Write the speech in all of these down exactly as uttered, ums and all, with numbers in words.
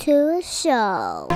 to a show.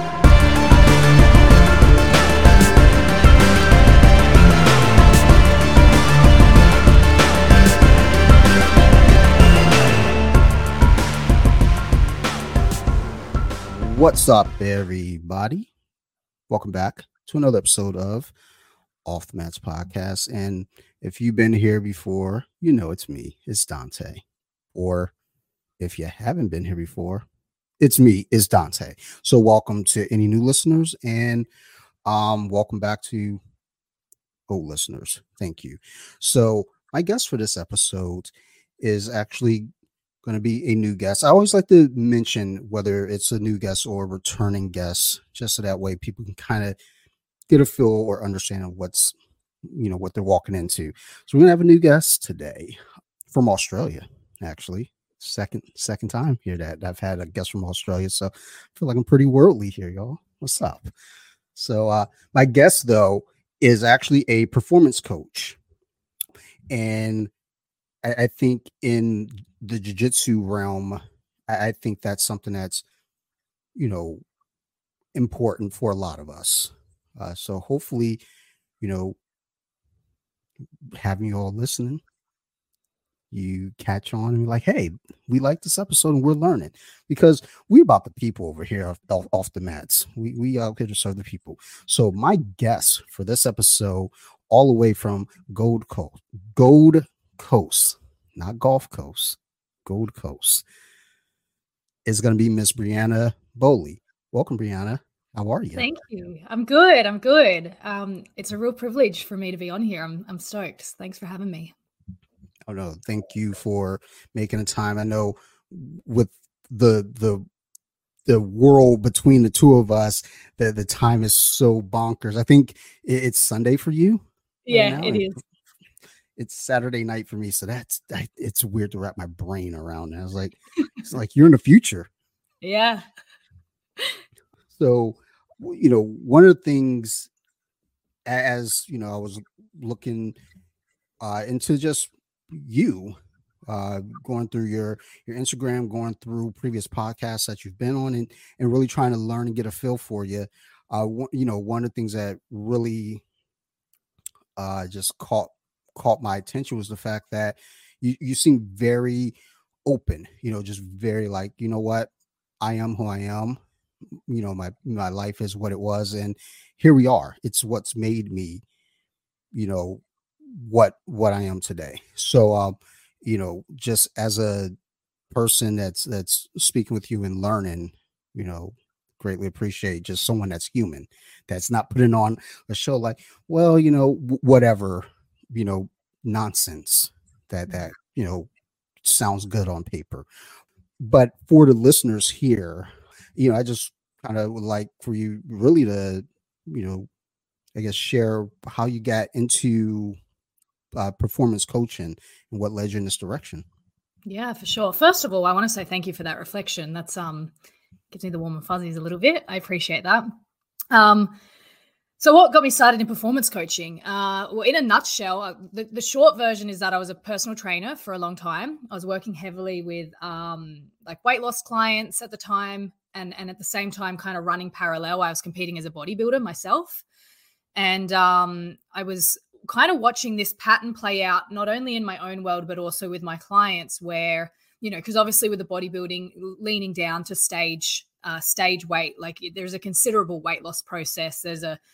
What's up, everybody? Welcome back to another episode of Off the Mats Podcast. And if you've been here before, you know it's me. It's Dante. Or if you haven't been here before, it's me. It's Dante. So welcome to any new listeners, and um, welcome back to old listeners. Thank you. So my guest for this episode is actually going to be a new guest. I always like to mention whether it's a new guest or a returning guest, just so that way people can kind of get a feel or understand of what's, you know, what they're walking into. So we're going to have a new guest today from Australia, actually. Second, second time here that I've had a guest from Australia. So I feel like I'm pretty worldly here, y'all. What's up? So uh, my guest, though, is actually a performance coach. And I, I think in the jiu-jitsu realm, I, I think that's something that's, you know, important for a lot of us. Uh, so hopefully, you know, having you all listening, you catch on and be like, hey, we like this episode and we're learning, because we're about the people over here off, off, off the mats. We, we out here to serve the people. So my guest for this episode, all the way from Gold Coast, Gold Coast, not Gulf Coast, Gold Coast, is going to be Miss Brianna Boley. Welcome, Brianna. How are you? Thank you. I'm good. I'm good. Um, it's a real privilege for me to be on here. I'm I'm stoked. Thanks for having me. Oh no, thank you for making the time. I know with the the the world between the two of us, that the time is so bonkers. I think it's Sunday for you. Yeah, right it is. It's Saturday night for me, so that's I, it's weird to wrap my brain around. I was like, it's like you're in the future. Yeah. So, you know, one of the things, as you know, I was looking uh, into just you, uh, going through your your Instagram, going through previous podcasts that you've been on, and and really trying to learn and get a feel for you. Uh, you know, one of the things that really uh, just caught caught my attention was the fact that you you seem very open. You know, just very like, you know what, I am who I am. You know, my my life is what it was, and here we are. It's what's made me, you know, what what I am today. So um you know, just as a person that's that's speaking with you and learning, you know, greatly appreciate just someone that's human, that's not putting on a show like, well, you know, w- whatever, you know, nonsense that that you know sounds good on paper. But for the listeners here, you know, I just kind of would like for you really to, you know, I guess share how you got into uh, performance coaching and what led you in this direction. Yeah, for sure. First of all, I want to say thank you for that reflection. That's um gives me the warm and fuzzies a little bit. I appreciate that. Um, so what got me started in performance coaching? Uh, well, in a nutshell, uh, the, the short version is that I was a personal trainer for a long time. I was working heavily with um, like weight loss clients at the time, and and at the same time, kind of running parallel. I was competing as a bodybuilder myself, and um, I was kind of watching this pattern play out, not only in my own world, but also with my clients, where, you know, because obviously with the bodybuilding, leaning down to stage uh, stage weight, like there's a considerable weight loss process. There's a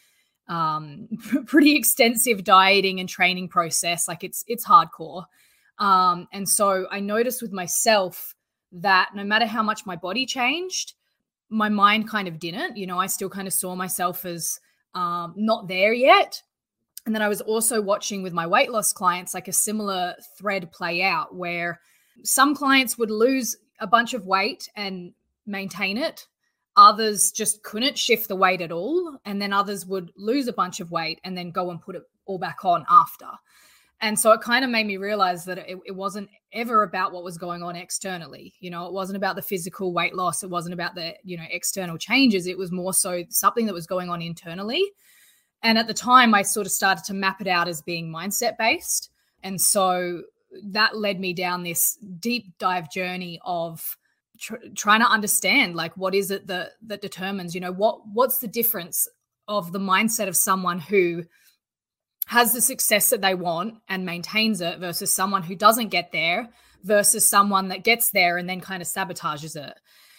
um, pretty extensive dieting and training process. Like it's it's hardcore. Um, and so I noticed with myself that no matter how much my body changed, my mind kind of didn't. You know, I still kind of saw myself as um, not there yet. And then I was also watching with my weight loss clients, like a similar thread play out, where some clients would lose a bunch of weight and maintain it. Others just couldn't shift the weight at all. And then others would lose a bunch of weight and then go and put it all back on after. And so it kind of made me realize that it, it wasn't ever about what was going on externally. You know, it wasn't about the physical weight loss. It wasn't about the, you know, external changes. It was more so something that was going on internally. And at the time, I sort of started to map it out as being mindset based. And so that led me down this deep dive journey of tr- trying to understand, like, what is it that that determines, you know, what what's the difference of the mindset of someone who has the success that they want and maintains it versus someone who doesn't get there versus someone that gets there and then kind of sabotages it.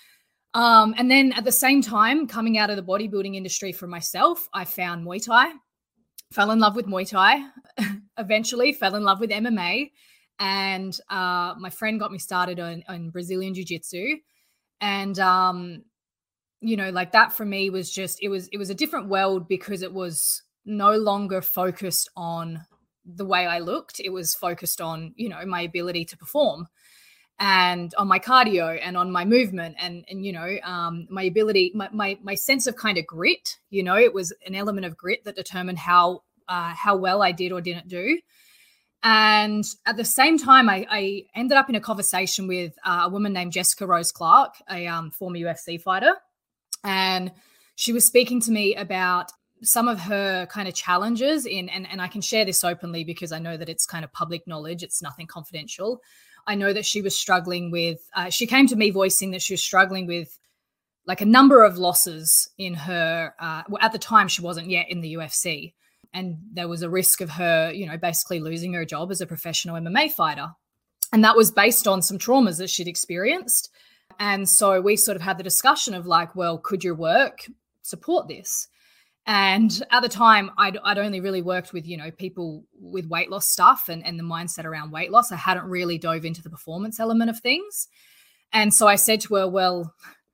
Um, and then at the same time, coming out of the bodybuilding industry for myself, I found Muay Thai, fell in love with Muay Thai, eventually fell in love with M M A. And uh, my friend got me started on, on Brazilian Jiu-Jitsu. And, um, you know, like that for me was just, it was, it was a different world because it was no longer focused on the way I looked. It was focused on, you know, my ability to perform and on my cardio and on my movement and, and you know, um, my ability, my, my, my sense of kind of grit, you know, it was an element of grit that determined how, uh, how well I did or didn't do. And at the same time, I, I ended up in a conversation with uh, a woman named Jessica Rose Clark, a um, former U F C fighter. And she was speaking to me about some of her kind of challenges in, and, and I can share this openly because I know that it's kind of public knowledge. It's nothing confidential. I know that she was struggling with, uh, she came to me voicing that she was struggling with like a number of losses in her, uh, well, at the time she wasn't yet in the U F C. And there was a risk of her, you know, basically losing her job as a professional M M A fighter. And that was based on some traumas that she'd experienced. And so we sort of had the discussion of like, well, could your work support this? And at the time, I'd, I'd only really worked with, you know, people with weight loss stuff and, and the mindset around weight loss. I hadn't really dove into the performance element of things. And so I said to her, well,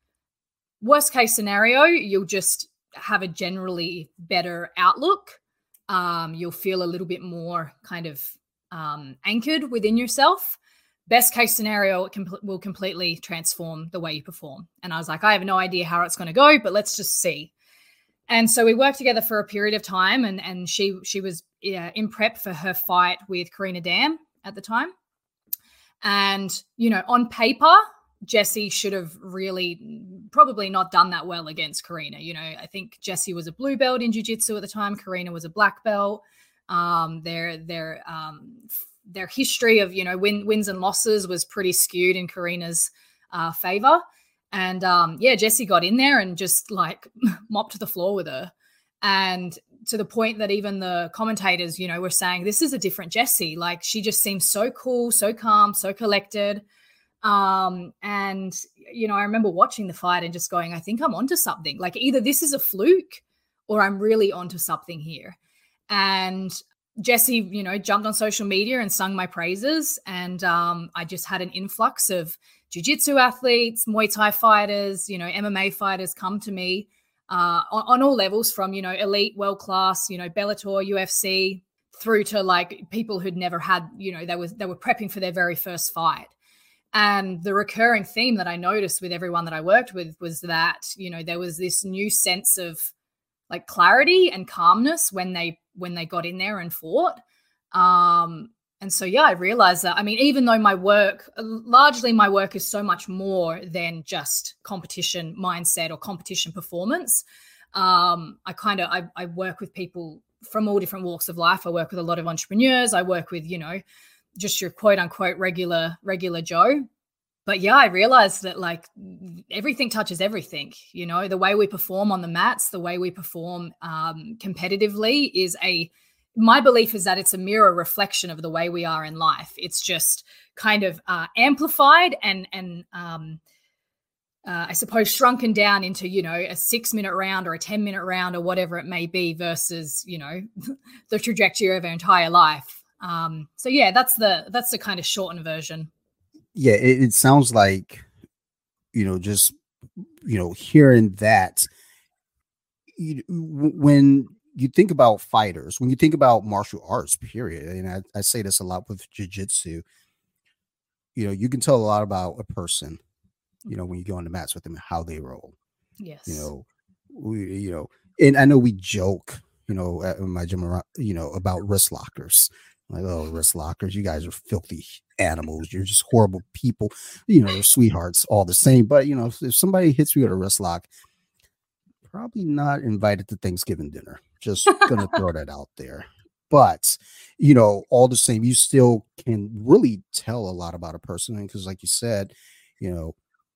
worst case scenario, you'll just have a generally better outlook. Um, you'll feel a little bit more kind of um, anchored within yourself. Best case scenario, it com- will completely transform the way you perform. And I was like, I have no idea how it's going to go, but let's just see. And so we worked together for a period of time, and and she she was yeah, in prep for her fight with Karina Dam at the time. And, you know, on paper, Jessie should have really probably not done that well against Karina. You know, I think Jessie was a blue belt in jiu-jitsu at the time. Karina was a black belt. Um, their their um, their history of, you know, win, wins and losses was pretty skewed in Karina's uh, favor. And um, yeah, Jessie got in there and just like mopped the floor with her. And to the point that even the commentators, you know, were saying, this is a different Jessie. Like she just seems so cool, so calm, so collected. Um, and, you know, I remember watching the fight and just going, I think I'm onto something. Like either this is a fluke or I'm really onto something here. And Jessie, you know, jumped on social media and sung my praises. And um, I just had an influx of jiu-jitsu athletes, Muay Thai fighters, you know, M M A fighters come to me uh, on, on all levels from, you know, elite, world-class, you know, Bellator, U F C, through to like people who'd never had, you know, they was they were prepping for their very first fight. And the recurring theme that I noticed with everyone that I worked with was that, you know, there was this new sense of like clarity and calmness when they when they got in there and fought. Um, and so, yeah, I realized that, I mean, even though my work, largely my work is so much more than just competition mindset or competition performance. Um, I kind of, I, I work with people from all different walks of life. I work with a lot of entrepreneurs. I work with, you know, just your quote unquote regular, regular Joe. But yeah, I realized that like everything touches everything, you know, the way we perform on the mats, the way we perform um, competitively is a, my belief is that it's a mirror reflection of the way we are in life. It's just kind of uh, amplified and, and um, uh, I suppose shrunken down into, you know, a six minute round or a ten minute round or whatever it may be versus, you know, the trajectory of our entire life. Um, so yeah, that's the, that's the kind of shortened version. Yeah. It, it sounds like, you know, just, you know, hearing that you, when you think about fighters, when you think about martial arts, period, and I, I say this a lot with jiu-jitsu, you know, you can tell a lot about a person, you know, when you go on the mats with them, how they roll. Yes. You know, we, you know, and I know we joke, you know, at my gym, you know, about wrist lockers. Like, oh, wrist lockers, you guys are filthy animals. You're just horrible people. You know, they're sweethearts all the same. But, you know, if, if somebody hits me with a wrist lock, probably not invited to Thanksgiving dinner. Just gonna throw that out there. But, you know, all the same, you still can really tell a lot about a person. Because like you said, you know,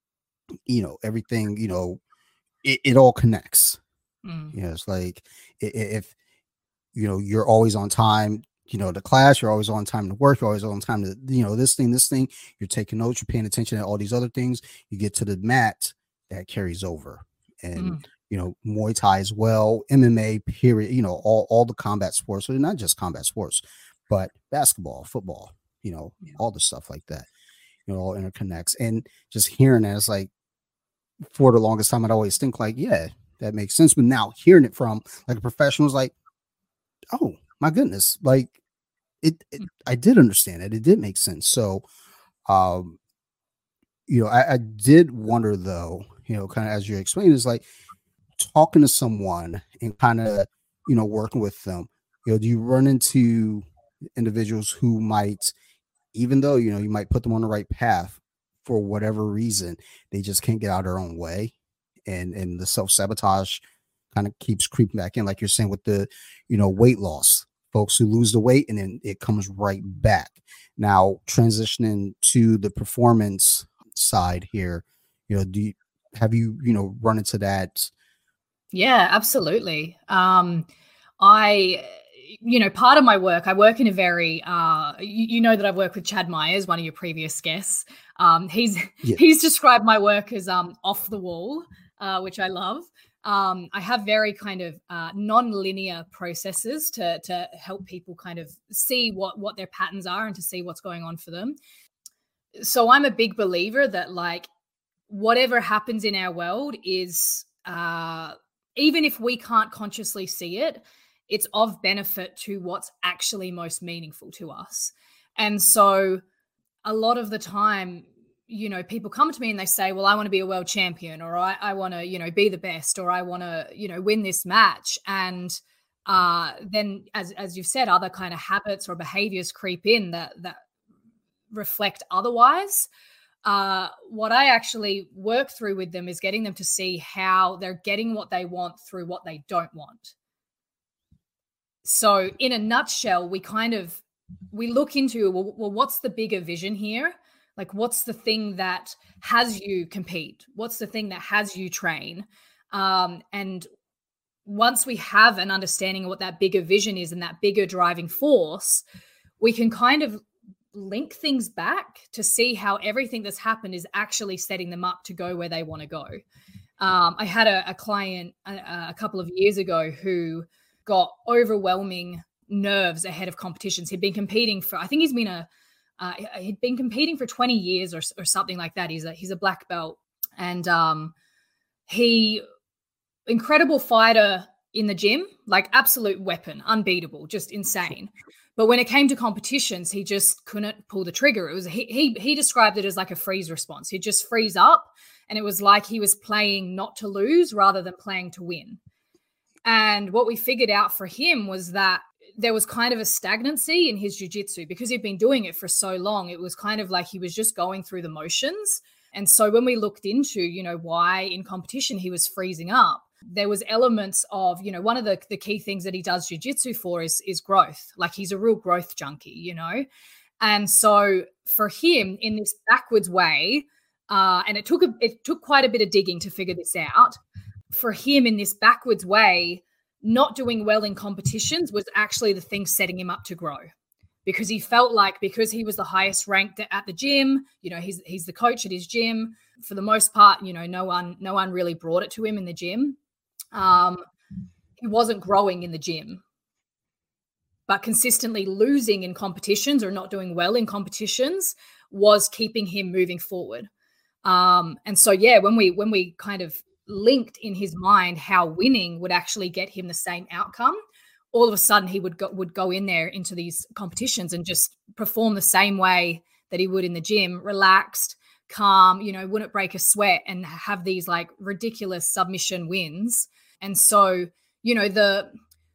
you know, everything, you know, it, it all connects. Mm. You know, it's like i- i- if, you know, you're always on time, you know, to class, you're always on time to work, you're always on time to, you know, this thing, this thing, you're taking notes, you're paying attention to all these other things, you get to the mat, that carries over. And, Mm. you know, Muay Thai as well, M M A, period, you know, all, all the combat sports, so not just combat sports, but basketball, football, you know, Yeah. all the stuff like that, you know, all interconnects. And just hearing that, it's like, for the longest time, I'd always think like, yeah, that makes sense. But now hearing it from like a professional is like, oh my goodness, like it, it Mm. I did understand it. It did make sense. So, um, you know, I, I did wonder though, you know, kind of as you explained, is like talking to someone and kind of, you know, working with them. You know, do you run into individuals who might, even though, you know, you might put them on the right path, for whatever reason, they just can't get out of their own way, and and the self-sabotage kind of keeps creeping back in, like you're saying with the, you know, weight loss, folks who lose the weight and then it comes right back. Now transitioning to the performance side here, you know, do you, have you, you know, run into that? Yeah, absolutely. Um, I, you know, part of my work, I work in a very, uh, you, you know that I've worked with Chad Myers, one of your previous guests. Um, he's Yeah. he's described my work as um off the wall, uh, which I love. Um, I have very kind of uh, non-linear processes to to help people kind of see what what their patterns are and to see what's going on for them. So I'm a big believer that like whatever happens in our world is uh even if we can't consciously see it, it's of benefit to what's actually most meaningful to us. And so a lot of the time, you know, people come to me and they say, well, I want to be a world champion, or I, I want to, you know, be the best, or I want to, you know, win this match. And uh, then as, as you've said, other kind of habits or behaviors creep in that, that reflect otherwise. Uh, what I actually work through with them is getting them to see how they're getting what they want through what they don't want. So in a nutshell, we kind of, we look into, well, well, what's the bigger vision here? Like, what's the thing that has you compete? What's the thing that has you train? Um, and once we have an understanding of what that bigger vision is and that bigger driving force, we can kind of link things back to see how everything that's happened is actually setting them up to go where they want to go. Um, I had a, a client a, a couple of years ago who got overwhelming nerves ahead of competitions. He'd been competing for, I think he's been a, uh, he'd been competing for twenty years or, or something like that. He's a, he's a black belt, and um, he, incredible fighter in the gym, like absolute weapon, unbeatable, just insane. But when it came to competitions, he just couldn't pull the trigger. It was he he he described it as like a freeze response. He'd just freeze up, and it was like he was playing not to lose rather than playing to win. And what we figured out for him was that there was kind of a stagnancy in his jiu-jitsu because he'd been doing it for so long. It was kind of like he was just going through the motions. And so when we looked into, you know, why in competition he was freezing up, there was elements of, you know, one of the, the key things that he does jiu-jitsu for is, is growth. Like he's a real growth junkie, you know? And so for him in this backwards way, uh, and it took a, it took quite a bit of digging to figure this out. For him in this backwards way, not doing well in competitions was actually the thing setting him up to grow, because he felt like because he was the highest ranked at the gym, you know, he's he's the coach at his gym. For the most part, you know, no one no one really brought it to him in the gym. Um, he wasn't growing in the gym, but consistently losing in competitions or not doing well in competitions was keeping him moving forward. Um, and so, yeah, when we when we kind of linked in his mind how winning would actually get him the same outcome, all of a sudden he would go, would go in there into these competitions and just perform the same way that he would in the gym, relaxed, calm, you know, wouldn't break a sweat and have these like ridiculous submission wins. And so, you know, the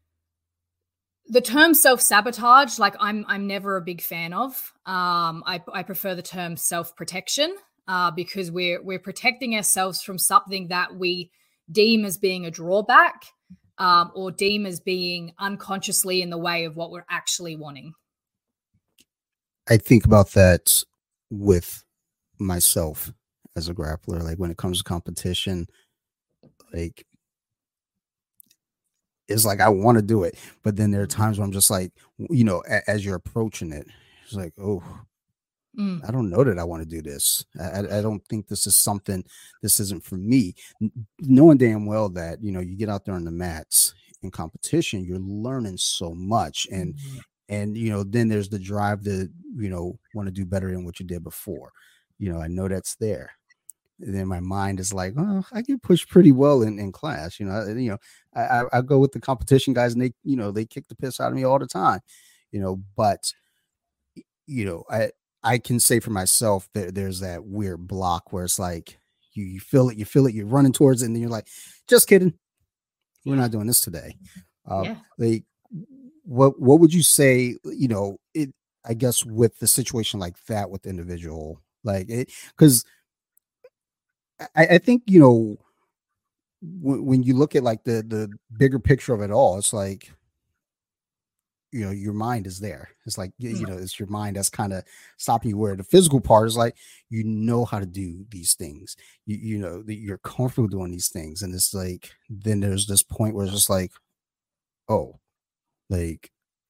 the term self-sabotage, like I'm I'm never a big fan of. Um, I, I prefer the term self-protection. Uh, because we're we're protecting ourselves from something that we deem as being a drawback, um, or deem as being unconsciously in the way of what we're actually wanting. I think about that with myself as a grappler. Like when it comes to competition, like it's like I want to do it, but then there are times where I'm just like, you know, a, as you're approaching it, it's like, oh, Mm. I don't know that I want to do this. I, I don't think this is something. This isn't for me. N- knowing damn well that, you know, you get out there on the mats in competition, you're learning so much, and Mm. and you know, then there's the drive to, you know, want to do better than what you did before. You know, I know that's there. And then my mind is like, oh, I get pushed pretty well in, in class. You know, I- you know, I, I I go with the competition guys, and they, you know, they kick the piss out of me all the time. You know, but you know, I I can say for myself that there's that weird block where it's like you, you feel it, you feel it, you're running towards it, and then you're like, just kidding, we're Yeah. not doing this today. Uh, Yeah. like, what what would you say? You know, it. I guess with the situation like that with the individual, like it, because I, I think you know when, when you look at like the the bigger picture of it all, it's like you know your mind is there. It's like y- you Mm. know it's your mind that's kind of stopping you. Where the physical part is like you know how to do these things. You you know that you're comfortable doing these things, and it's like then there's this point where it's just like oh like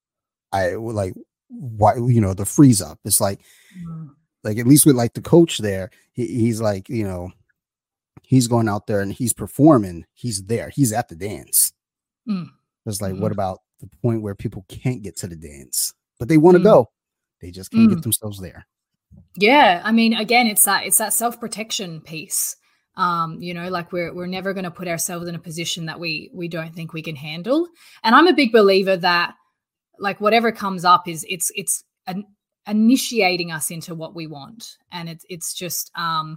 I like why you know the freeze up. It's like Mm. like at least with like the coach there, he, he's like you know he's going out there and he's performing. He's there. He's at the dance. Mm. It's like, Mm. what about the point where people can't get to the dance, but they want to Mm. go? They just can't get Mm. themselves there. Yeah, I mean, again, it's that it's that self-protection piece. Um, you know, like we're we're never going to put ourselves in a position that we we don't think we can handle. And I'm a big believer that like whatever comes up is it's it's an, initiating us into what we want, and it's it's just um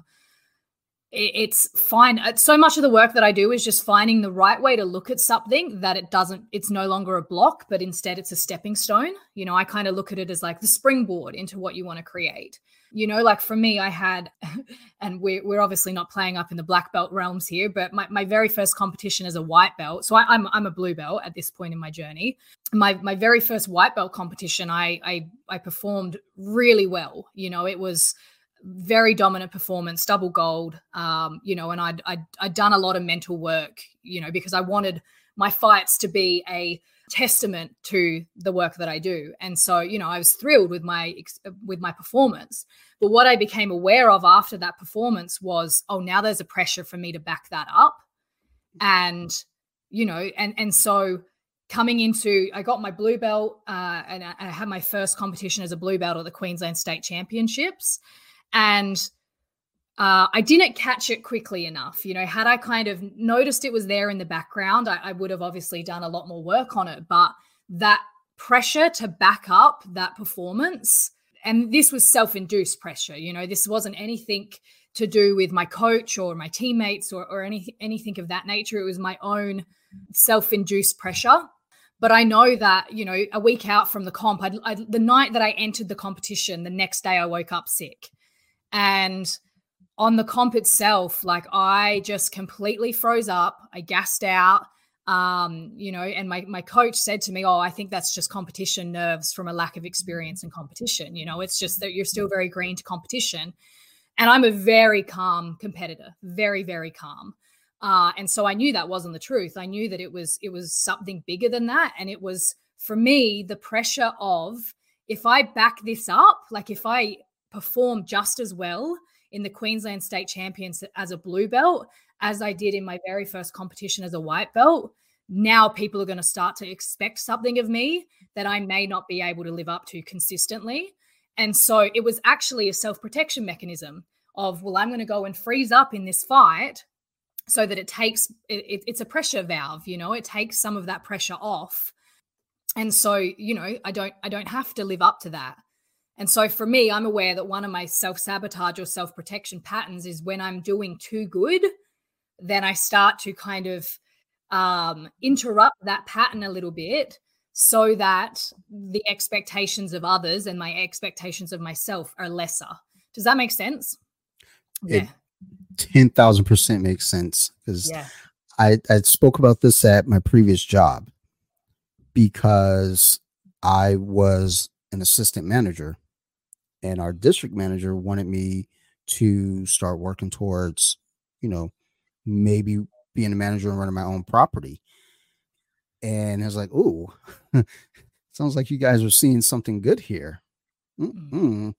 it- it's fine. uh, So much of the work that I do is just finding the right way to look at something that it doesn't, it's no longer a block, but instead it's a stepping stone. You know, I kind of look at it as like the springboard into what you want to create. You know, like for me, I had, and we're, we're obviously not playing up in the black belt realms here, but my, my very first competition as a white belt. So I, I'm, I'm a blue belt at this point in my journey. My, my very first white belt competition, I, I, I performed really well. You know, it was, very dominant performance, double gold, um, you know, and I'd, I'd, I'd done a lot of mental work, you know, because I wanted my fights to be a testament to the work that I do. And so, you know, I was thrilled with my, with my performance. But what I became aware of after that performance was, oh, now there's a pressure for me to back that up. And, you know, and, and so coming into, I got my blue belt uh, and I, I had my first competition as a blue belt at the Queensland State Championships. And uh, I didn't catch it quickly enough. You know, had I kind of noticed it was there in the background, I, I would have obviously done a lot more work on it. But that pressure to back up that performance, and this was self-induced pressure, you know, this wasn't anything to do with my coach or my teammates or, or any, anything of that nature. It was my own self-induced pressure. But I know that, you know, a week out from the comp, I'd, I'd, the night that I entered the competition, the next day I woke up sick. And on the comp itself, like I just completely froze up. I gassed out, um, you know, and my, my coach said to me, oh, I think that's just competition nerves from a lack of experience in competition. You know, it's just that you're still very green to competition. And I'm a very calm competitor, very, very calm. Uh, and so I knew that wasn't the truth. I knew that it was, it was something bigger than that. And it was, for me, the pressure of, if I back this up, like if I perform just as well in the Queensland State Champions as a blue belt as I did in my very first competition as a white belt, now people are going to start to expect something of me that I may not be able to live up to consistently. And so it was actually a self-protection mechanism of, well, I'm going to go and freeze up in this fight so that it takes, it, it's a pressure valve, you know, it takes some of that pressure off. And so, you know, I don't, I don't have to live up to that. And so for me, I'm aware that one of my self-sabotage or self-protection patterns is when I'm doing too good, then I start to kind of um, interrupt that pattern a little bit so that the expectations of others and my expectations of myself are lesser. Does that make sense? It Yeah. ten thousand percent makes sense because Yeah. I, I spoke about this at my previous job because I was an assistant manager and our district manager wanted me to start working towards, you know, maybe being a manager and running my own property. And I was like, "Ooh, sounds like you guys are seeing something good here. Mm-mm.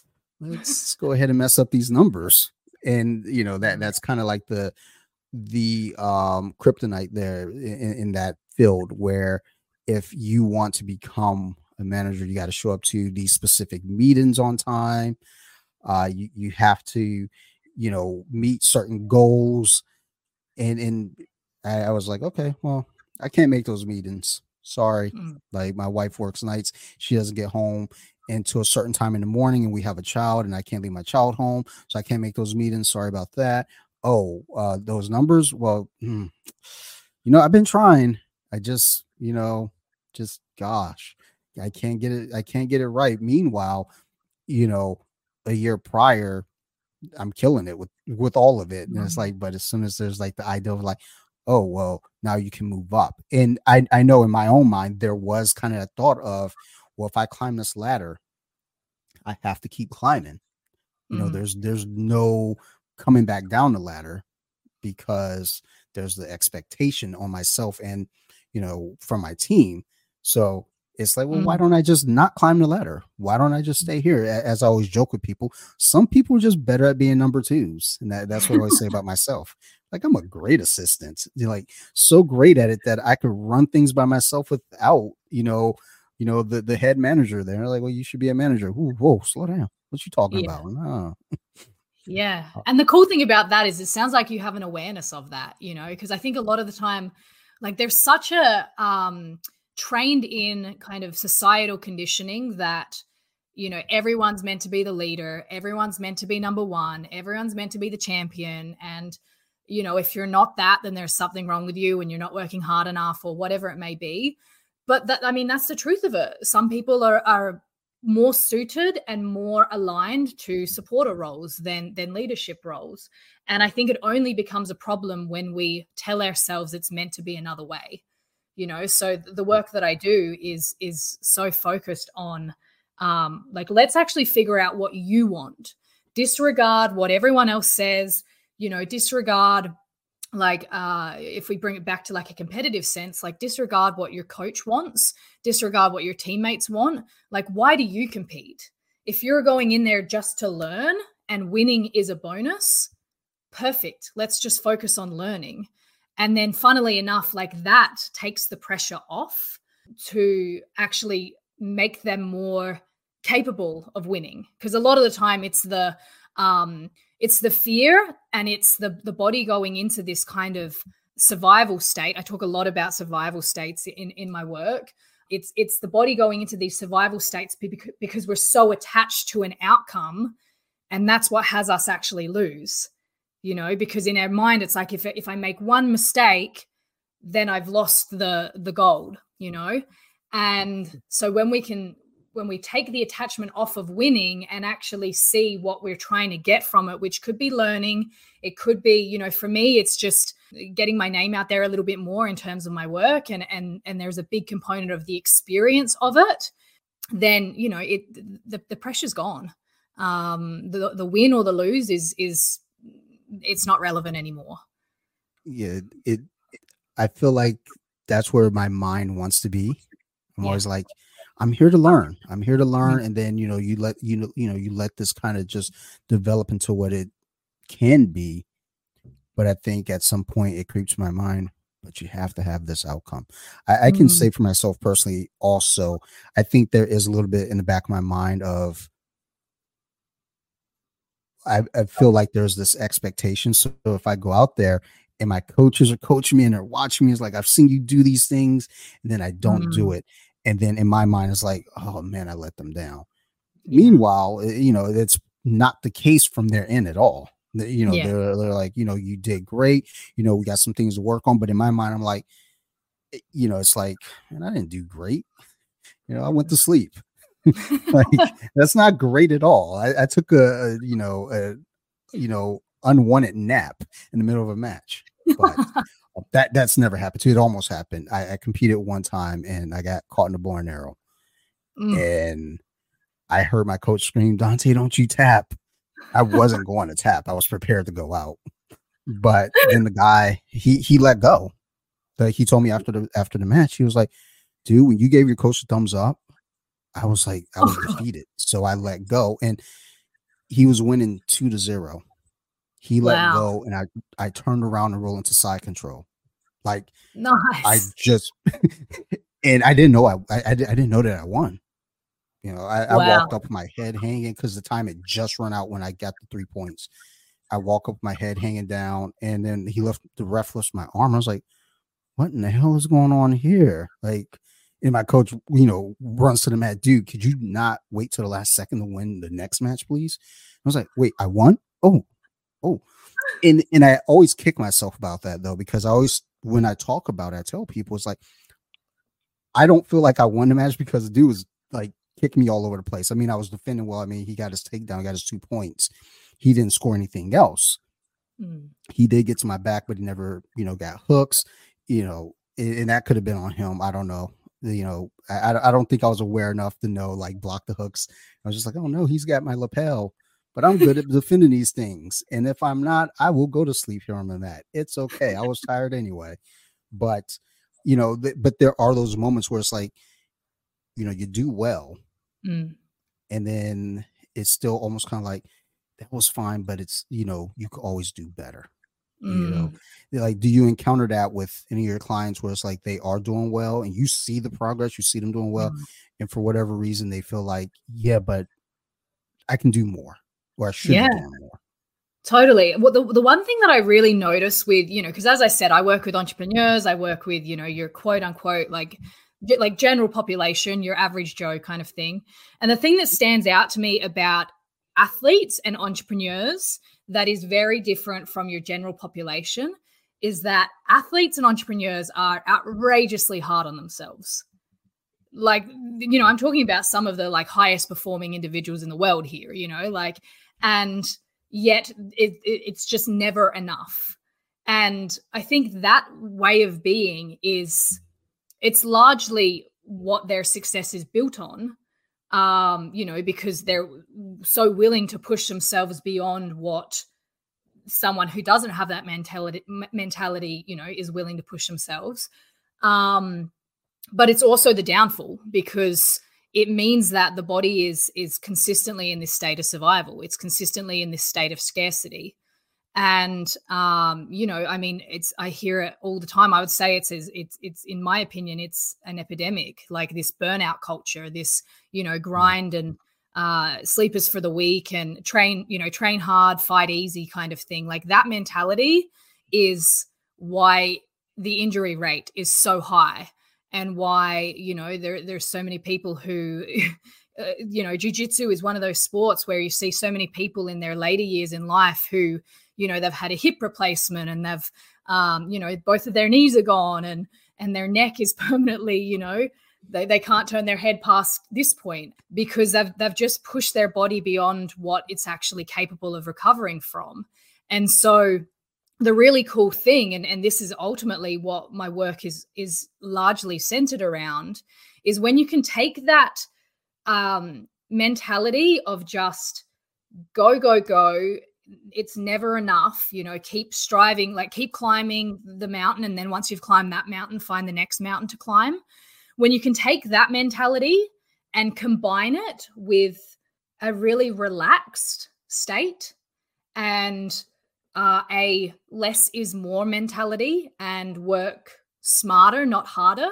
Let's go ahead and mess up these numbers." And you know that that's kind of like the the um kryptonite there in, in that field, where if you want to become a manager, you got to show up to these specific meetings on time. Uh, you you have to, you know, meet certain goals. And and I, I was like, okay, well, I can't make those meetings. Sorry. Mm. Like, my wife works nights. She doesn't get home until a certain time in the morning, and we have a child, and I can't leave my child home, so I can't make those meetings. Sorry about that. Oh, uh, those numbers. Well, hmm, you know, I've been trying. I just, you know, just gosh, I can't get it. I can't get it right. Meanwhile, you know, a year prior, I'm killing it with with all of it. And it's like, but as soon as there's like the idea of like, oh, well, now you can move up. And I, I know in my own mind, there was kind of a thought of, well, if I climb this ladder, I have to keep climbing. You know, Mm. there's there's no coming back down the ladder, because there's the expectation on myself and, you know, from my team. So it's like, well, why Mm. don't I just not climb the ladder? Why don't I just stay here? A- As I always joke with people, some people are just better at being number twos. And that, that's what I always say about myself. Like, I'm a great assistant. You're like, so great at it that I could run things by myself without, you know, you know, the, the head manager there. Like, well, you should be a manager. Ooh, whoa, slow down. What you talking Yeah. about? No. Yeah. And the cool thing about that is it sounds like you have an awareness of that, you know, because I think a lot of the time, like, there's such a um, trained in kind of societal conditioning that, you know, everyone's meant to be the leader. Everyone's meant to be number one. Everyone's meant to be the champion. And, you know, if you're not that, then there's something wrong with you and you're not working hard enough or whatever it may be. But that, I mean, that's the truth of it. Some people are, are more suited and more aligned to supporter roles than than leadership roles. And I think it only becomes a problem when we tell ourselves it's meant to be another way. You know, so the work that I do is is so focused on um, like, let's actually figure out what you want. Disregard what everyone else says, you know, disregard like uh if we bring it back to like a competitive sense, like disregard what your coach wants, disregard what your teammates want. Like, why do you compete? If you're going in there just to learn and winning is a bonus, perfect. Let's just focus on learning. And then funnily enough, like, that takes the pressure off to actually make them more capable of winning. Because a lot of the time it's the um it's the fear and it's the the body going into this kind of survival state. I talk a lot about survival states in in my work. It's it's the body going into these survival states because, because we're so attached to an outcome, and that's what has us actually lose. You know, because in our mind it's like, if if I make one mistake, then I've lost the the gold, you know. And so when we can when we take the attachment off of winning and actually see what we're trying to get from it, which could be learning, it could be, you know, for me, it's just getting my name out there a little bit more in terms of my work. And, and, and there's a big component of the experience of it. Then, you know, it, the, the pressure's gone. Um, the, the win or the lose is, is, it's not relevant anymore. Yeah. It, I feel like that's where my mind wants to be. I'm Yeah. always like, I'm here to learn. I'm here to learn. Mhm. And then, you know, you let, you know, you know, you let this kind of just develop into what it can be. But I think at some point it creeps my mind, but you have to have this outcome. I, I can Mm. say for myself personally also, I think there is a little bit in the back of my mind of, I, I feel like there's this expectation. So if I go out there and my coaches are coaching me and they're watching me, it's like, I've seen you do these things, and then I don't do Mm. it. And then in my mind, it's like, oh man, I let them down. Yeah. Meanwhile, eh, you know, it's not the case from their end at all. The- You know, Yeah. they're, they're like, you know, you did great. You know, we got some things to work on. But in my mind, I'm like, eh, you know, it's like, man, I didn't do great. You know, I went to sleep. Like, that's not great at all. I, I took a, a, you know, a, you know, unwanted nap in the middle of a match, but that that's never happened to. It almost happened. I, I competed one time and I got caught in the bow and arrow, Mm. and I heard my coach scream, "Dante, don't you tap." I wasn't going to tap. I was prepared to go out. But then the guy, he he let go. The, he told me after the after the match, he was like, dude, when you gave your coach a thumbs up, I was like, I was Oh, God. defeated. So I let go. And he was winning two to zero. He let Wow. go, and I I turned around and rolled into side control. Like I Nice. just and I didn't know I I, I didn't know that I won. You know, I, I Wow. walked up with my head hanging because the time had just run out when I got the three points. I walk up with my head hanging down, and then he left the ref lifts my arm. I was like, what in the hell is going on here? Like, and my coach, you know, runs to the mat, dude, could you not wait till the last second to win the next match, please? I was like, wait, I won? Oh, oh. And and I always kick myself about that though, because I always when I talk about it, I tell people it's like I don't feel like I won the match because the dude was like kicking me all over the place. I mean, I was defending well. I mean, he got his takedown, got his two points. He didn't score anything else. Mm. He did get to my back, but he never, you know, got hooks, you know, and, and that could have been on him. I don't know. You know, I, I don't think I was aware enough to know, like, block the hooks. I was just like, oh no, he's got my lapel, but I'm good at defending these things. And if I'm not, I will go to sleep here on the mat. It's okay. I was tired anyway. But, you know, th- but there are those moments where it's like, you know, you do well, Mm. and then it's still almost kind of like, that was fine, but it's, you know, you could always do better. You know, Mm. like, do you encounter that with any of your clients where it's like they are doing well and you see the progress, you see them doing well, Mm. and for whatever reason they feel like, yeah, but I can do more, or I should be Yeah. doing more? Totally. Well, the, the one thing that I really notice with, you know, because as I said, I work with entrepreneurs, I work with, you know, your quote unquote, like, ge- like general population, your average Joe kind of thing. And the thing that stands out to me about athletes and entrepreneurs that is very different from your general population is that athletes and entrepreneurs are outrageously hard on themselves. Like, you know, I'm talking about some of the like highest performing individuals in the world here, you know, like, and yet it, it, it's just never enough. And I think that way of being is, it's largely what their success is built on, um, you know, because they're so willing to push themselves beyond what someone who doesn't have that mentality, mentality, you know, is willing to push themselves. Um, but it's also the downfall because it means that the body is is consistently in this state of survival. It's consistently in this state of scarcity. And um, you know, I mean, it's I hear it all the time. I would say it's it's it's in my opinion, it's an epidemic, like this burnout culture, this, you know, Mhm. grind and uh sleepers for the week and train, you know, train hard, fight easy kind of thing. Like that mentality is why the injury rate is so high and why, you know, there there's so many people who uh, you know, jiu-jitsu is one of those sports where you see so many people in their later years in life who, you know, they've had a hip replacement and they've um, you know, both of their knees are gone and and their neck is permanently, you know, they, they can't turn their head past this point because they've they've just pushed their body beyond what it's actually capable of recovering from. And so the really cool thing, and, and this is ultimately what my work is is largely centered around, is when you can take that um, mentality of just go, go, go. It's never enough, you know, keep striving, like keep climbing the mountain. And then once you've climbed that mountain, find the next mountain to climb. When you can take that mentality and combine it with a really relaxed state and uh, a less is more mentality and work smarter, not harder,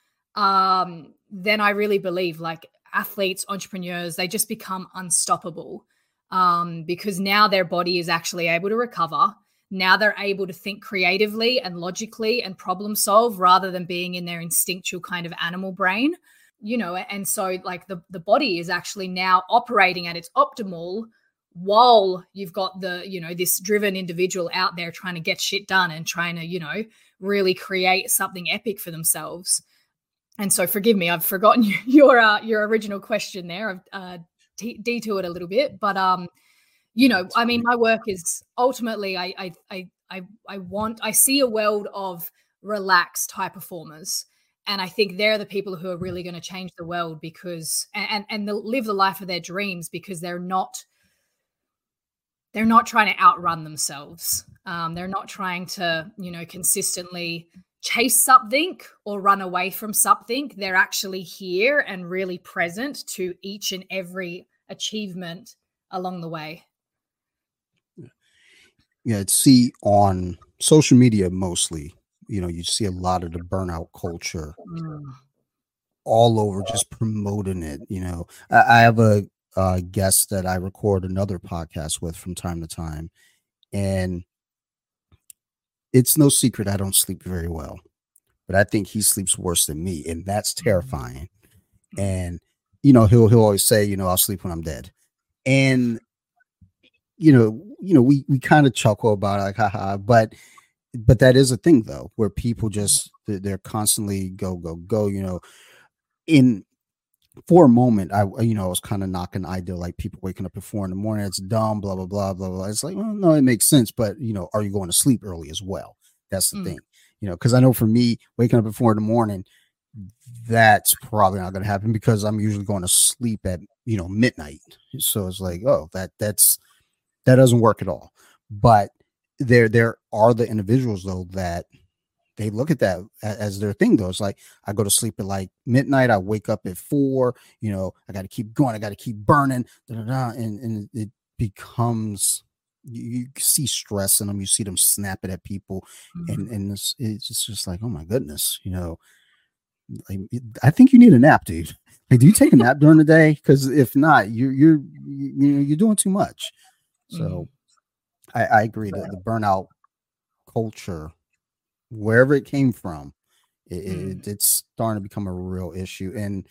um, then I really believe like athletes, entrepreneurs, they just become unstoppable um, because now their body is actually able to recover. Now they're able to think creatively and logically and problem solve rather than being in their instinctual kind of animal brain, you know, and so like the, the body is actually now operating at its optimal while you've got the, you know, this driven individual out there trying to get shit done and trying to, you know, really create something epic for themselves. And so, forgive me, I've forgotten your uh, your original question there. I've uh, de- detoured a little bit, but um, you know, That's I mean, fine. my work is ultimately, I I I I, I want, I see a world of relaxed high performers, and I think they're the people who are really going to change the world because and and they'll live the life of their dreams because they're not they're not trying to outrun themselves. Um, they're not trying to, you know, consistently chase something or run away from something. They're actually here and really present to each and every achievement along the way. Yeah, see on social media mostly, you know, you see a lot of the burnout culture Mm. all over, just promoting it. You know, I, I have a, a guest that I record another podcast with from time to time, and it's no secret I don't sleep very well, but I think he sleeps worse than me, and that's terrifying. And you know, he'll he'll always say, you know, I'll sleep when I'm dead, and you know, you know, we we kind of chuckle about it, like, haha, but but that is a thing though, where people just they're constantly go go go. You know, in for a moment, I you know I was kind of knocking the idea like people waking up at four in the morning. It's dumb, blah blah blah blah blah. It's like, well, no, it makes sense, but you know, are you going to sleep early as well? That's the Mm. thing, you know, because I know for me, waking up at four in the morning, that's probably not going to happen because I'm usually going to sleep at you know midnight. So it's like, oh, that that's that doesn't work at all. But there there are the individuals though that they look at that as their thing though. It's like, I go to sleep at like midnight, I wake up at four, you know, I got to keep going, I got to keep burning, da, da, da, and, and it becomes, you, you see stress in them, you see them snapping at people, and Mm. and it's, it's just, just like, oh my goodness, you know, like, I think you need a nap, dude. Like, do you take a nap during the day? Because if not, you're you're you know you're doing too much. So Mm. I, I agree that the burnout culture, wherever it came from, it, Mm. it, it's starting to become a real issue. And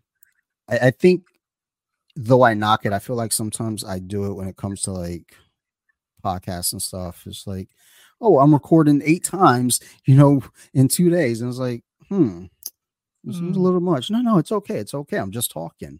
I, I think, though I knock it, I feel like sometimes I do it when it comes to like podcasts and stuff. It's like, oh, I'm recording eight times, you know, in two days. And it's like, hmm, it seems a Mm. little much. No, no, it's okay. It's okay. I'm just talking.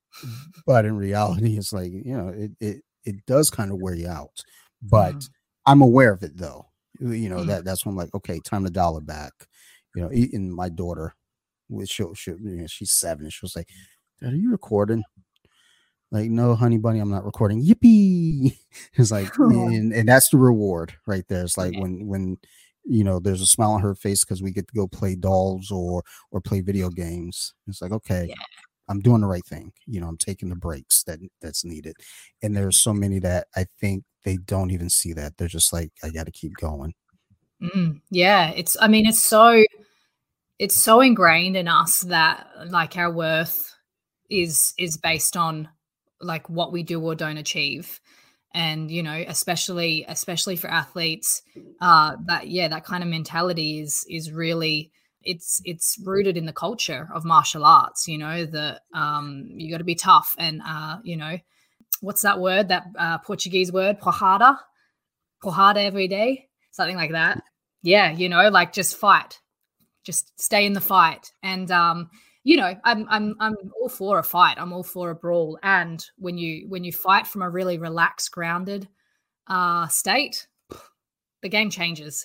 But in reality, it's like, you know, it it, it does kind of wear you out. But Mm. I'm aware of it though. You know, Mm. that that's when I'm like, okay, time to dial it back. You know, even my daughter, which she'll, she'll you know, she's seven, and she was like, Dad, are you recording? Like, no, honey bunny, I'm not recording. Yippee. It's like, and, and that's the reward right there. It's like Yeah. when when you know there's a smile on her face because we get to go play dolls or or play video games. It's like, okay, Yeah. I'm doing the right thing. You know, I'm taking the breaks that that's needed. And there's so many that I think they don't even see that. They're just like, I got to keep going. Mm. Yeah. It's, I mean, it's so, it's so ingrained in us that like our worth is, is based on like what we do or don't achieve. And, you know, especially, especially for athletes, uh, that, yeah, that kind of mentality is, is really, it's, it's rooted in the culture of martial arts, you know, that, um, you got to be tough and, uh, you know, what's that word, that, uh, Portuguese word, porrada, porrada every day, something like that. Yeah. You know, like just fight, just stay in the fight. And, um, you know, I'm I'm I'm all for a fight. I'm all for a brawl. And when you when you fight from a really relaxed, grounded uh, state, the game changes.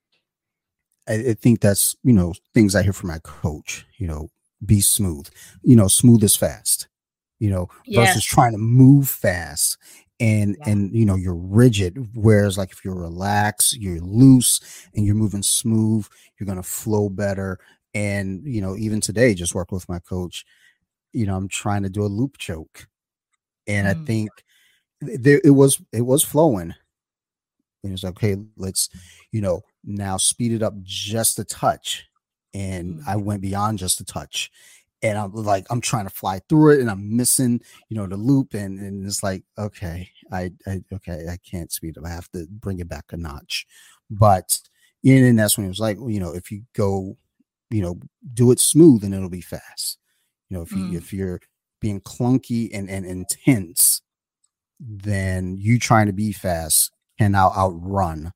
I, I think that's, you know, things I hear from my coach, you know, be smooth, you know, smooth is fast, you know, versus Yes. trying to move fast and, Yeah. and, you know, you're rigid. Whereas like if you're relaxed, you're loose and you're moving smooth, you're going to flow better. And, you know, even today, just work with my coach, you know, I'm trying to do a loop choke. And I Mm. think there it was, it was flowing. And it's like, okay, let's, you know, now speed it up just a touch. And Mm. I went beyond just a touch. And I'm like, I'm trying to fly through it and I'm missing, you know, the loop. And, and it's like, okay, I, I, okay, I can't speed up. I have to bring it back a notch. But, and that's when it was like, you know, if you go, you know, do it smooth and it'll be fast. You know, if you, Mm. if you're being clunky and, and intense, then you trying to be fast can now outrun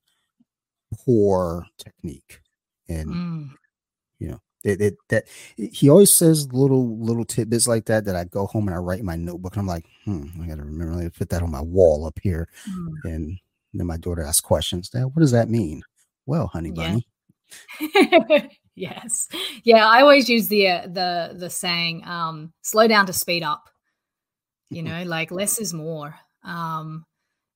poor technique. And Mm. you know it, it that he always says little little tidbits like that that I go home and I write in my notebook and I'm like, hmm, I gotta remember to put that on my wall up here. Mm. And then my daughter asks questions. Dad, what does that mean? Well, honey Yeah. bunny. Yes. Yeah. I always use the uh, the the saying, um, "Slow down to speed up." You know, like less is more. Um,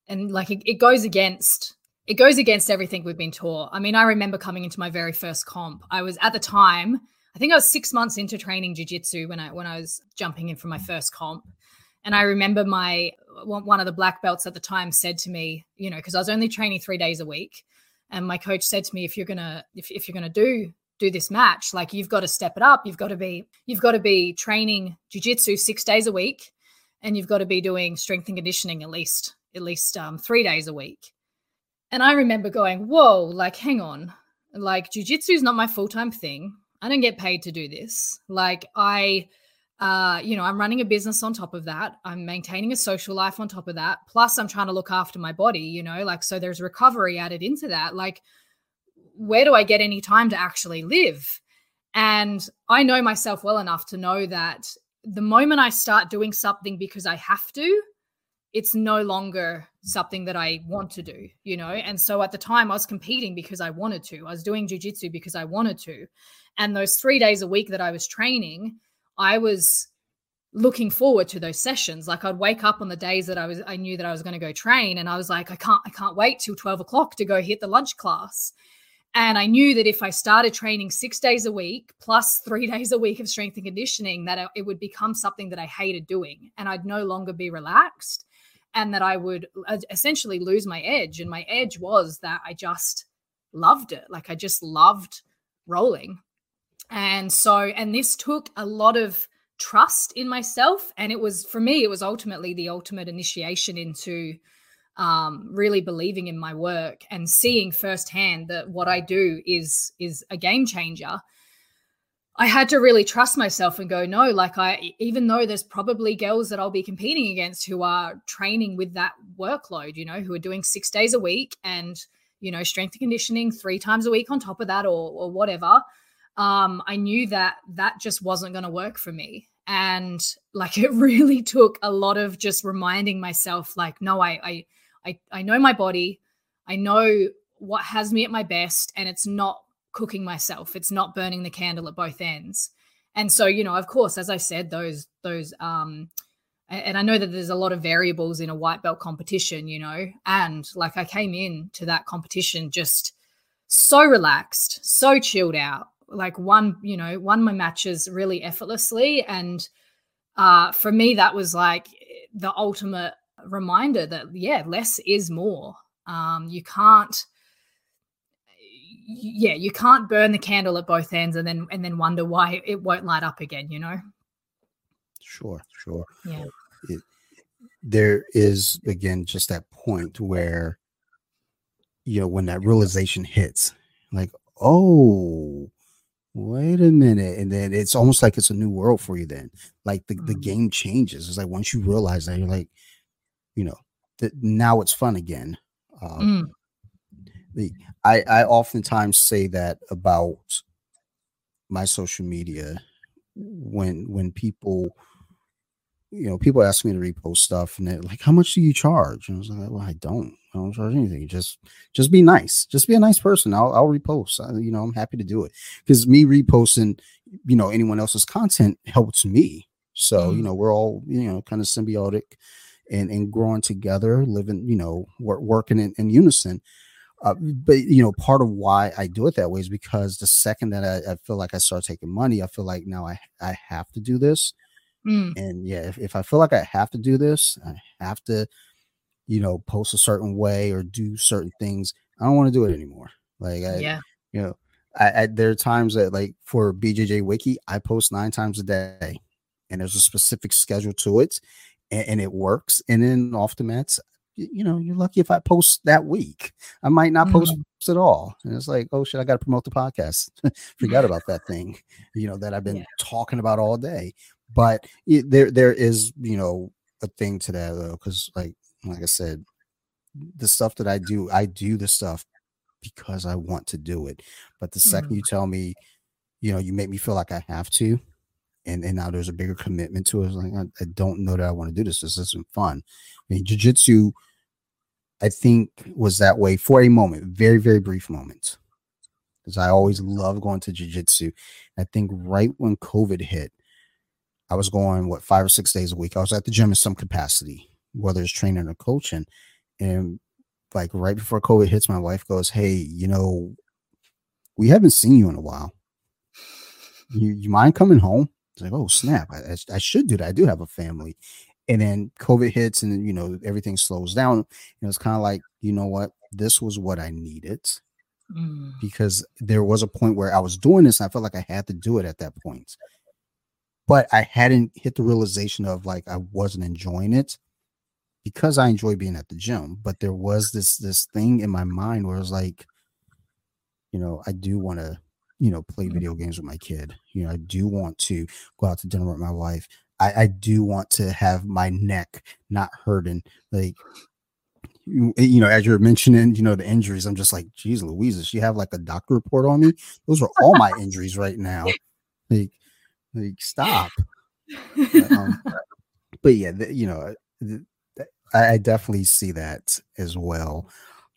and like it, it goes against it goes against everything we've been taught. I mean, I remember coming into my very first comp. I was at the time, I think I was six months into training jiu-jitsu when I when I was jumping in for my first comp. And I remember my one of the black belts at the time said to me, you know, because I was only training three days a week, and my coach said to me, if you're gonna if if you're gonna do do this match, like you've got to step it up. You've got to be you've got to be training jiu-jitsu six days a week, and you've got to be doing strength and conditioning at least at least um, three days a week. And I remember going, whoa, like, hang on, like jiu-jitsu is not my full-time thing. I don't get paid to do this. Like I, uh, you know, I'm running a business on top of that. I'm maintaining a social life on top of that. Plus I'm trying to look after my body, you know, like, so there's recovery added into that. Like, where do I get any time to actually live? And I know myself well enough to know that the moment I start doing something because I have to, it's no longer something that I want to do, you know? And so at the time I was competing because I wanted to. I was doing jiu-jitsu because I wanted to. And those three days a week that I was training, I was looking forward to those sessions. Like I'd wake up on the days that I was, I knew that I was going to go train. And I was like, I can't, I can't wait till twelve o'clock to go hit the lunch class. And I knew that if I started training six days a week plus three days a week of strength and conditioning, that it would become something that I hated doing, and I'd no longer be relaxed, and that I would essentially lose my edge. And my edge was that I just loved it. Like I just loved rolling. And so, and this took a lot of trust in myself. And it was, for me, it was ultimately the ultimate initiation into um, really believing in my work and seeing firsthand that what I do is, is a game changer. I had to really trust myself and go, no, like I, even though there's probably girls that I'll be competing against who are training with that workload, you know, who are doing six days a week and, you know, strength and conditioning three times a week on top of that, or, or whatever. Um, I knew that that just wasn't going to work for me. And like, it really took a lot of just reminding myself, like, no, I, I, I, I know my body. I know what has me at my best, and it's not cooking myself. It's not burning the candle at both ends. And so, you know, of course, as I said, those, those, um, and I know that there's a lot of variables in a white belt competition, you know, and like I came in to that competition just so relaxed, so chilled out, like won, you know, won my matches really effortlessly. And uh, for me, that was like the ultimate reminder that, yeah, less is more. Um, you can't, yeah, you can't burn the candle at both ends and then and then wonder why it won't light up again, you know? Sure, sure. Yeah. It, there is, again, just that point where, you know, when that realization hits, like, oh, wait a minute. And then it's almost like it's a new world for you then. Like the, mm. the game changes. It's like once you realize that, you're like, you know, that now it's fun again. Um, mm. The, I, I oftentimes say that about my social media when when people, you know, people ask me to repost stuff and they're like, how much do you charge? And I was like, well, I don't. I don't charge anything. Just just be nice. Just be a nice person. I'll, I'll repost. I, you know, I'm happy to do it because me reposting, you know, anyone else's content helps me. So, mm. you know, we're all, you know, kind of symbiotic and, and growing together, living, you know, work, working in, in unison. Uh, but, you know, part of why I do it that way is because the second that I, I feel like I start taking money, I feel like now I, I have to do this. Mm. And yeah, if, if I feel like I have to do this, I have to, you know, post a certain way or do certain things. I don't want to do it anymore. Like, I, yeah, you know, I, I there are times that like for B J J Wiki, I post nine times a day and there's a specific schedule to it and, and it works. And then off the mats, you know, you're lucky if I post that week. I might not post mm. at all. And it's like, oh shit, I got to promote the podcast. Forgot about that thing, you know, that I've been yeah. talking about all day. But it, there, there is, you know, a thing to that though, because like, like I said, the stuff that I do, I do the stuff because I want to do it. But the second mm. you tell me, you know, you make me feel like I have to, and, and now there's a bigger commitment to it. It's like, I, I don't know that I want to do this. This isn't fun. I mean, jiu-jitsu, I think, was that way for a moment, very, very brief moment. Because I always loved going to jiu-jitsu. I think right when COVID hit, I was going, what, five or six days a week. I was at the gym in some capacity, whether it's training or coaching. And like right before COVID hits, my wife goes, "Hey, you know, we haven't seen you in a while. You, you mind coming home?" It's like, oh snap! I, I, I should do that. I do have a family. And then COVID hits, and you know everything slows down. And it's kind of like, you know what? This was what I needed, Mm. because there was a point where I was doing this, and I felt like I had to do it at that point. But I hadn't hit the realization of like I wasn't enjoying it, because I enjoy being at the gym. But there was this this thing in my mind where it was like, you know, I do want to, you know, play video games with my kid. You know, I do want to go out to dinner with my wife. I, I do want to have my neck not hurting. Like, you, you know, as you're mentioning, you know, the injuries, I'm just like, geez, Louise, does she have like a doctor report on me? Those are all my injuries right now. Like, like stop. um, but yeah, the, you know, the, I, I definitely see that as well.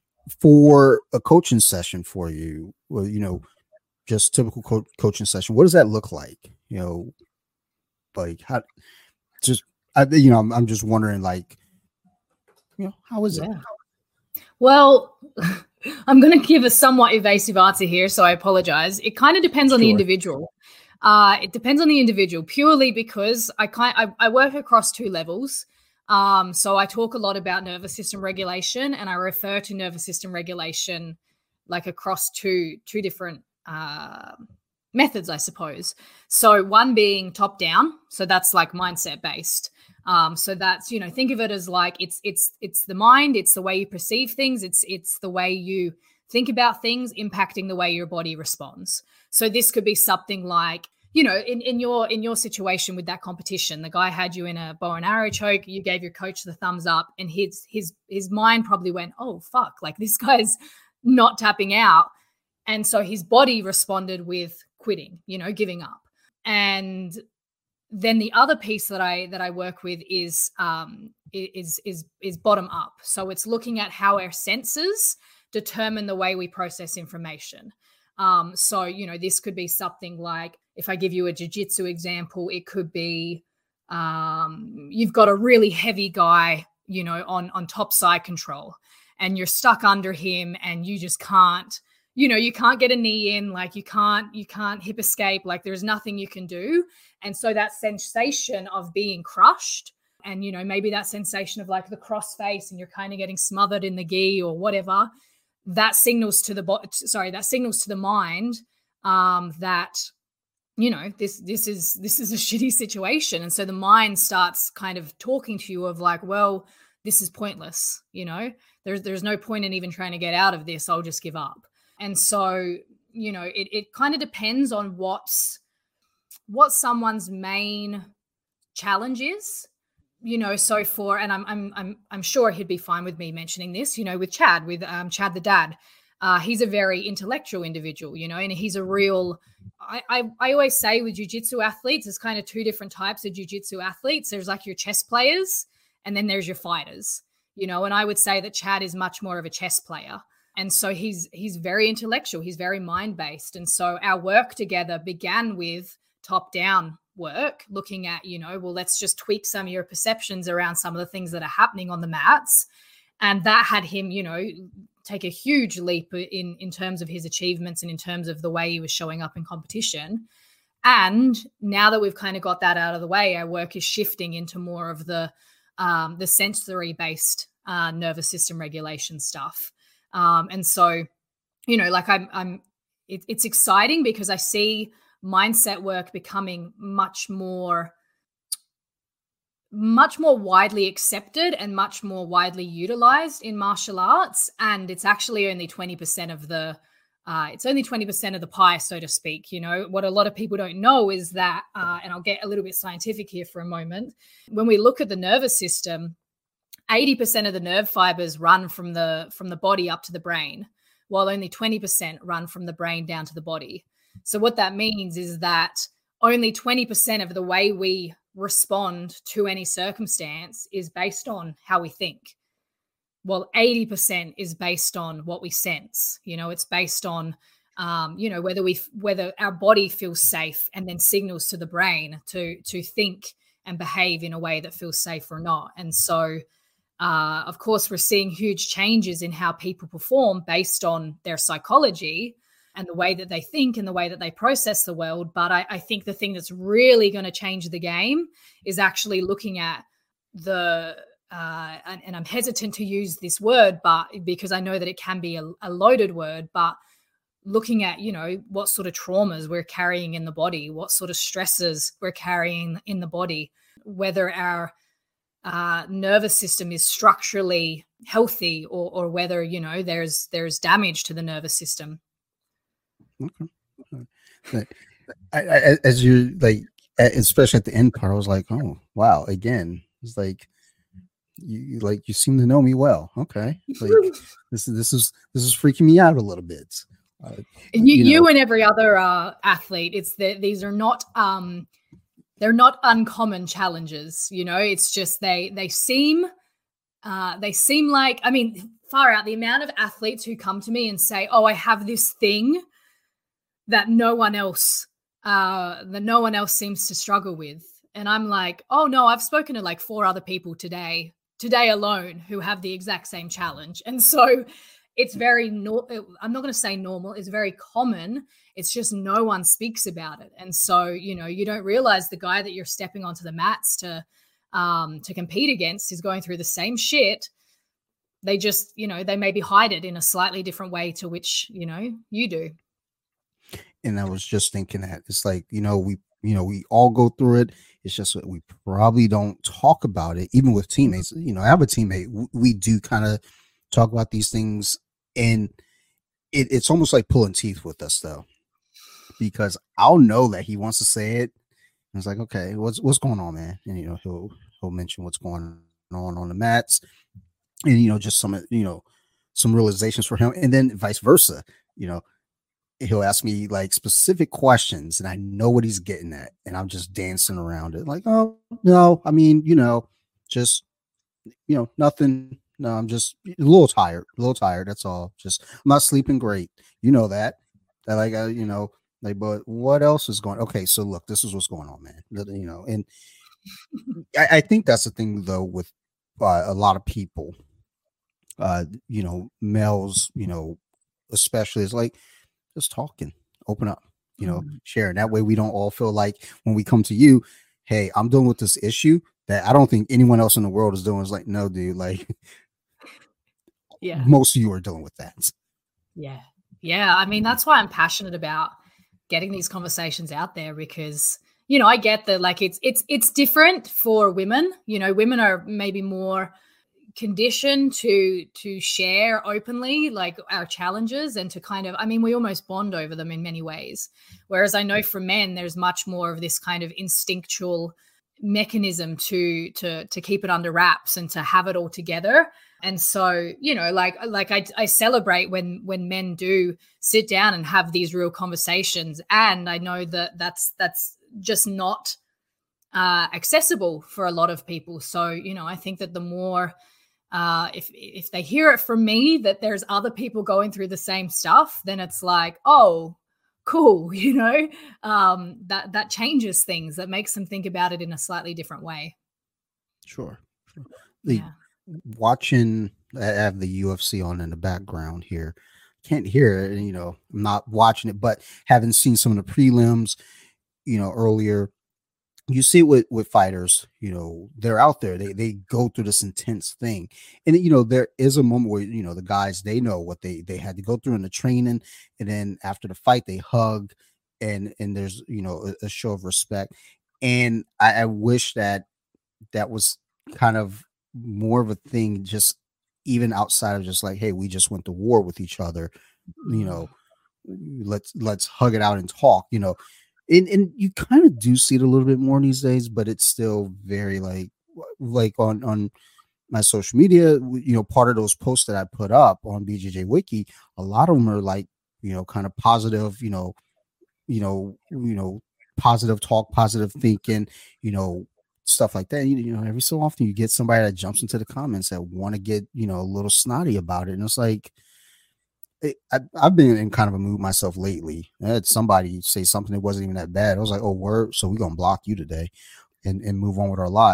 For a coaching session for you, well, you know, just typical co- coaching session, what does that look like? You know, like how, just, I, you know, I'm, I'm just wondering, like, you know, how is Yeah. it? Well, I'm going to give a somewhat evasive answer here, so I apologize. It kind of depends on the Sure. individual. Uh, it depends on the individual purely because I kind I, I work across two levels. Um, so I talk a lot about nervous system regulation, and I refer to nervous system regulation like across two two different uh, methods, I suppose. So one being top down, so that's like mindset based. Um, so that's, you know, think of it as like it's it's it's the mind, it's the way you perceive things, it's it's the way you think about things impacting the way your body responds. So this could be something like, you know, in, in your in your situation with that competition, the guy had you in a bow and arrow choke, you gave your coach the thumbs up, and his his his mind probably went, oh fuck, like this guy's not tapping out. And so his body responded with quitting, you know, giving up. And then the other piece that I that I work with is um is is is bottom up. So it's looking at how our senses determine the way we process information. Um, so, you know, this could be something like, if I give you a jiu-jitsu example, it could be um, you've got a really heavy guy, you know, on, on top side control, and you're stuck under him and you just can't, you know, you can't get a knee in, like you can't, you can't hip escape, like there's nothing you can do. And so that sensation of being crushed, and, you know, maybe that sensation of like the cross face and you're kind of getting smothered in the gi or whatever, that signals to the body, sorry, that signals to the mind um, that, you know, this, this is, this is a shitty situation. And so the mind starts kind of talking to you of like, well, this is pointless. You know, there's, there's no point in even trying to get out of this. I'll just give up. And so, you know, it, it kind of depends on what's, what someone's main challenge is. You know, so for, and I'm I'm I'm I'm sure he'd be fine with me mentioning this, you know, with Chad, with um, Chad the dad. Uh, he's a very intellectual individual, you know, and he's a real, I, I, I always say with jiu-jitsu athletes, there's kind of two different types of jiu-jitsu athletes. There's like your chess players, and then there's your fighters, you know, and I would say that Chad is much more of a chess player. And so he's he's very intellectual, he's very mind-based. And so our work together began with top-down work, looking at, you know, well, let's just tweak some of your perceptions around some of the things that are happening on the mats. And that had him, you know, take a huge leap in, in terms of his achievements and in terms of the way he was showing up in competition. And now that we've kind of got that out of the way, our work is shifting into more of the, um, the sensory-based uh, nervous system regulation stuff. Um, and so, you know, like I'm, I'm it, it's exciting because I see mindset work becoming much more much more widely accepted and much more widely utilized in martial arts. And it's actually only twenty percent of the uh, it's only twenty percent of the pie, so to speak. You know, what a lot of people don't know is that, uh, and I'll get a little bit scientific here for a moment. When we look at the nervous system, eighty percent of the nerve fibers run from the from the body up to the brain, while only twenty percent run from the brain down to the body. So what that means is that only twenty percent of the way we respond to any circumstance is based on how we think. Well, eighty percent is based on what we sense. You know, it's based on, um, you know, whether we, whether our body feels safe and then signals to the brain to, to think and behave in a way that feels safe or not. And so, Uh, of course, we're seeing huge changes in how people perform based on their psychology and the way that they think and the way that they process the world. But I, I think the thing that's really going to change the game is actually looking at the, uh, and, and I'm hesitant to use this word, but because I know that it can be a, a loaded word, but looking at, you know, what sort of traumas we're carrying in the body, what sort of stresses we're carrying in the body, whether our uh, nervous system is structurally healthy or, or whether, you know, there's there's damage to the nervous system. Okay. I, I, as you like, especially at the end part, I was like, oh wow, again, it's like you like you seem to know me well. Okay, like this is this is this is freaking me out a little bit. Uh, you, you, know. you and every other uh, athlete, it's that these are not um, they're not uncommon challenges. You know, it's just they they seem uh, they seem like, I mean, far out the amount of athletes who come to me and say, "Oh, I have this thing that no one else uh, that no one else seems to struggle with," and I'm like, "Oh no, I've spoken to like four other people today, today alone, who have the exact same challenge," and so. It's very, no, I'm not going to say normal. It's very common. It's just no one speaks about it. And so, you know, you don't realize the guy that you're stepping onto the mats to, um, to compete against is going through the same shit. They just, you know, they maybe hide it in a slightly different way to which, you know, you do. And I was just thinking that it's like, you know, we, you know, we all go through it. It's just that we probably don't talk about it, even with teammates. You know, I have a teammate. We do kind of talk about these things, and it, it's almost like pulling teeth with us, though, because I'll know that he wants to say it. And it's like, okay, what's what's going on, man? And you know, he'll he'll mention what's going on on the mats, and you know, just some you know some realizations for him, and then vice versa. You know, he'll ask me like specific questions, and I know what he's getting at, and I'm just dancing around it, like, oh no, I mean, you know, just you know, nothing. No, I'm just a little tired, a little tired. That's all. Just I'm not sleeping great. You know that. I like, I, you know, like, but what else is going? Okay, so look, this is what's going on, man. You know, and I, I think that's the thing though with uh, a lot of people. Uh, you know, males, you know, especially is like just talking, open up, you know, mm-hmm. sharing. That way, we don't all feel like when we come to you, hey, I'm dealing with this issue that I don't think anyone else in the world is doing. It's like, no, dude, like. Yeah, most of you are dealing with that. Yeah. Yeah. I mean, that's why I'm passionate about getting these conversations out there, because, you know, I get that like it's, it's, it's different for women. You know, women are maybe more conditioned to, to share openly, like our challenges and to kind of, I mean, we almost bond over them in many ways. Whereas I know for men, there's much more of this kind of instinctual mechanism to, to, to keep it under wraps and to have it all together. And so, you know, like, like I, I celebrate when, when men do sit down and have these real conversations. And I know that that's, that's just not uh, accessible for a lot of people. So, you know, I think that the more, uh, if, if they hear it from me, that there's other people going through the same stuff, then it's like, oh, cool. You know, um, that, that changes things, that makes them think about it in a slightly different way. Sure. sure. The, yeah. Watching, I have the U F C on in the background here. Can't hear it, you know, I'm not watching it, but having seen some of the prelims, you know, earlier, you see it with, with fighters, you know, they're out there, they they go through this intense thing. And, you know, there is a moment where, you know, the guys, they know what they, they had to go through in the training. And then after the fight, they hug and, and there's, you know, a, a show of respect. And I, I wish that that was kind of more of a thing, just even outside of just like, hey, we just went to war with each other, you know, let's let's hug it out and talk, you know. And, and you kind of do see it a little bit more these days, but it's still very like like on on my social media, you know, part of those posts that I put up on B J J Wiki, a lot of them are like, you know, kind of positive, you know, you know, you know, positive talk, positive thinking, you know, stuff like that. You, you know, every so often you get somebody that jumps into the comments that want to get, you know, a little snotty about it. And it's like, it, I, I've been in kind of a mood myself lately. I had somebody say something that wasn't even that bad. I was like, oh, word. So we're going to block you today and, and move on with our lives.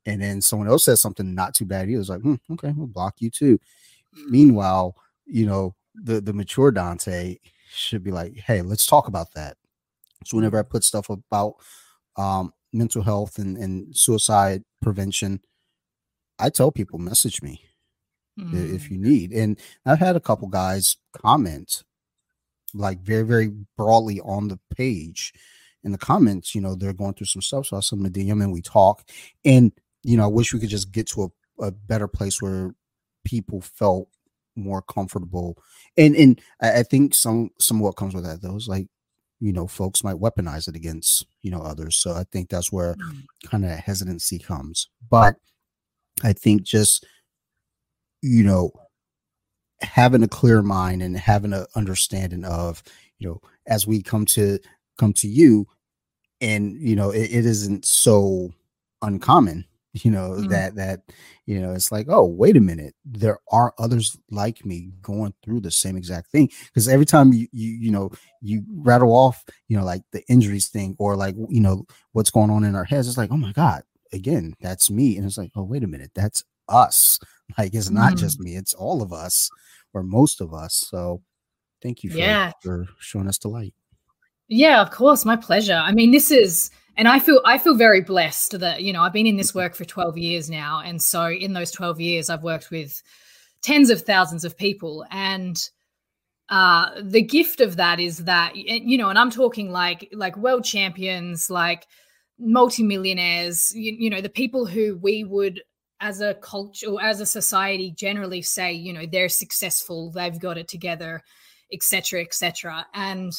And then someone else says something not too bad. He was like, hmm, okay, we'll block you too. Meanwhile, you know, the, the mature Dante should be like, hey, let's talk about that. So whenever I put stuff about um, mental health and, and suicide prevention, I tell people, message me mm. if you need. And I've had a couple guys comment like very, very broadly on the page. In the comments, you know, they're going through some stuff. So I send them a D M and we talk. And, you know, I wish we could just get to a, a better place where people felt more comfortable. And and I, I think some some of what comes with that, though, is like, you know, folks might weaponize it against, you know, others. So I think that's where kind of hesitancy comes. But I think just, you know, having a clear mind and having an understanding of, you know, as we come to come to you, and you know, it, it isn't so uncommon, you know, mm. that that you know, it's like, oh, wait a minute, there are others like me going through the same exact thing. Because every time you you you know, you rattle off, you know, like the injuries thing, or like, you know, what's going on in our heads, it's like, oh my God, again, that's me. And it's like, oh, wait a minute, that's us. Like, it's not mm. just me, it's all of us, or most of us. So thank you for, yeah. for showing us the light. Yeah, of course. My pleasure. I mean, this is, and I feel, I feel very blessed that, you know, I've been in this work for twelve years now. And so in those twelve years, I've worked with tens of thousands of people. And uh, the gift of that is that, you know, and I'm talking like, like world champions, like multimillionaires, you, you know, the people who we would, as a culture or as a society, generally say, you know, they're successful, they've got it together, et cetera, et cetera. And,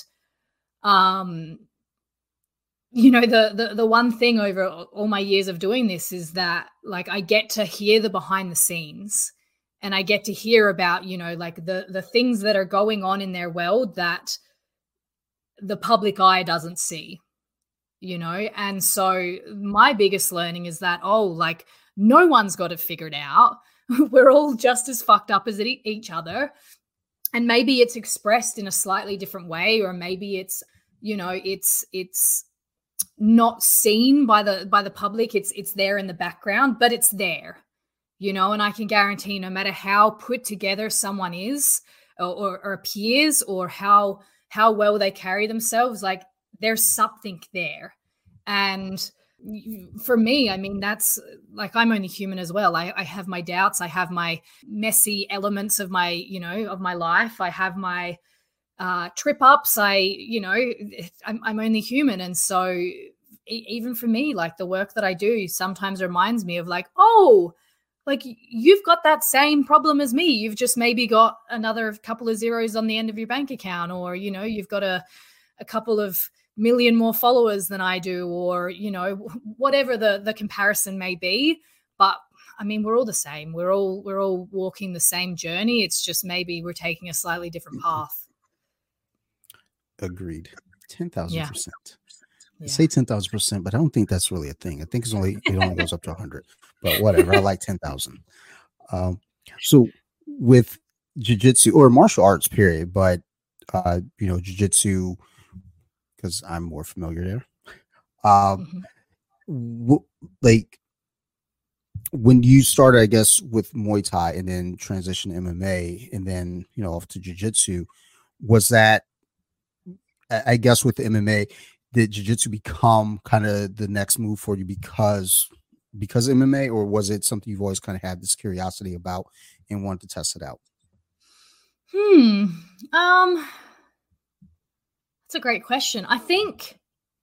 um, you know, the, the, the one thing over all my years of doing this is that, like, I get to hear the behind the scenes, and I get to hear about, you know, like the, the things that are going on in their world that the public eye doesn't see, you know? And so my biggest learning is that, oh, like, no one's got it figured out. We're all just as fucked up as each other. And maybe it's expressed in a slightly different way, or maybe it's, you know, it's, it's not seen by the, by the public. It's, it's there in the background, but it's there, you know, and I can guarantee no matter how put together someone is or, or, or appears, or how, how well they carry themselves, like there's something there. And for me, I mean, that's like, I'm only human as well. I, I have my doubts. I have my messy elements of my, you know, of my life. I have my uh, trip ups. I, you know, I'm, I'm only human. And so e- even for me, like the work that I do sometimes reminds me of like, oh, like you've got that same problem as me. You've just maybe got another couple of zeros on the end of your bank account, or, you know, you've got a, a couple of million more followers than I do, or, you know, whatever the, the comparison may be. But I mean, we're all the same. We're all, we're all walking the same journey. It's just maybe we're taking a slightly different path. Agreed. ten thousand yeah. percent. I Yeah. say ten thousand percent, but I don't think that's really a thing. I think it's only, it only goes up to one hundred, but whatever. I like ten thousand. Um, so with jiu-jitsu or martial arts period, but, uh, you know, jiu-jitsu, because I'm more familiar there. Um, mm-hmm. w- like when you started, I guess, with Muay Thai and then transition to M M A and then, you know, off to jiu-jitsu, was that, I guess with the M M A, did jiu-jitsu become kind of the next move for you because, because M M A, or was it something you've always kind of had this curiosity about and wanted to test it out? Hmm. Um, That's a great question. I think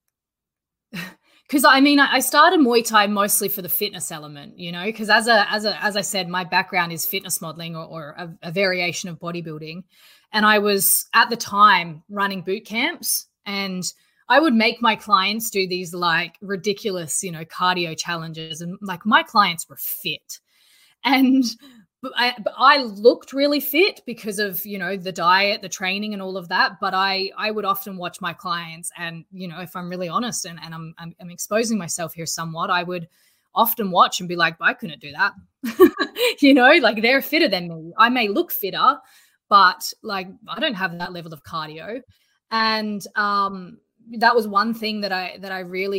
because I mean, I started Muay Thai mostly for the fitness element, you know, because as a as a as I said, my background is fitness modeling, or, or a, a variation of bodybuilding, and I was at the time running boot camps, and I would make my clients do these like ridiculous, you know, cardio challenges, and like my clients were fit, and But I, but I looked really fit because of, you know, the diet, the training and all of that. But I, I would often watch my clients, and, you know, if I'm really honest and, and I'm, I'm, I'm exposing myself here somewhat, I would often watch and be like, I couldn't do that. You know, like they're fitter than me. I may look fitter, but like, I don't have that level of cardio. And um, that was one thing that I, that I really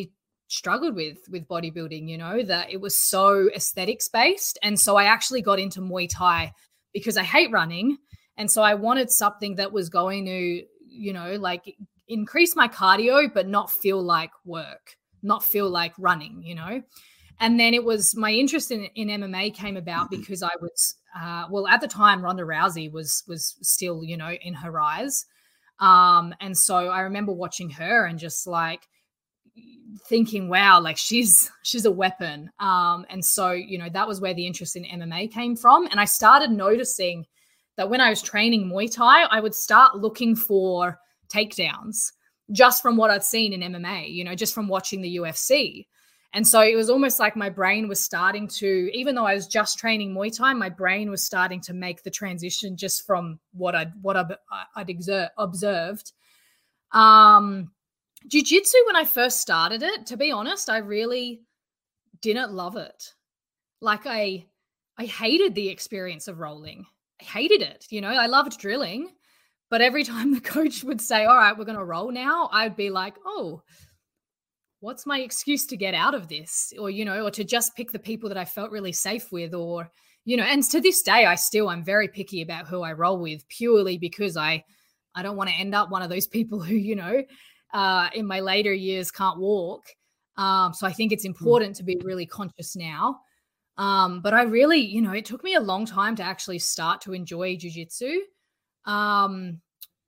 struggled with with bodybuilding, you know, that it was so aesthetics based. And so I actually got into Muay Thai because I hate running. And so I wanted something that was going to, you know, like increase my cardio, but not feel like work, not feel like running, you know. And then it was my interest in, in M M A came about because I was, uh, well, at the time, Ronda Rousey was was still, you know, in her rise. Um, and so I remember watching her and just like thinking, wow, like she's she's a weapon. Um, and so, you know, that was where the interest in M M A came from. And I started noticing that when I was training Muay Thai, I would start looking for takedowns just from what I'd seen in M M A, you know, just from watching the U F C. And so it was almost like my brain was starting to, even though I was just training Muay Thai, my brain was starting to make the transition just from what I'd what I'd, I'd exert, observed. Um, Jiu-jitsu, when I first started it, to be honest, I really didn't love it. Like I, I hated the experience of rolling. I hated it. You know, I loved drilling, but every time the coach would say, all right, we're going to roll now, I'd be like, oh, what's my excuse to get out of this? Or, you know, or to just pick the people that I felt really safe with, or, you know, and to this day, I still, I'm very picky about who I roll with purely because I, I don't want to end up one of those people who, you know, uh, in my later years can't walk. Um, so I think it's important to be really conscious now. Um, but I really, you know, it took me a long time to actually start to enjoy jiu-jitsu. Um,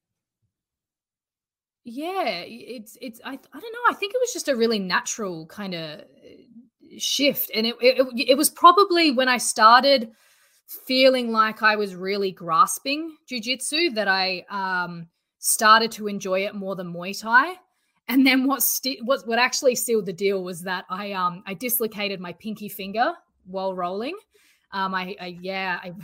Yeah, it's it's I I don't know. I think it was just a really natural kind of shift, and it, it it was probably when I started feeling like I was really grasping jiu-jitsu that I um started to enjoy it more than Muay Thai. And then what sti- what what actually sealed the deal was that I um I dislocated my pinky finger while rolling. Um, I, I yeah, I,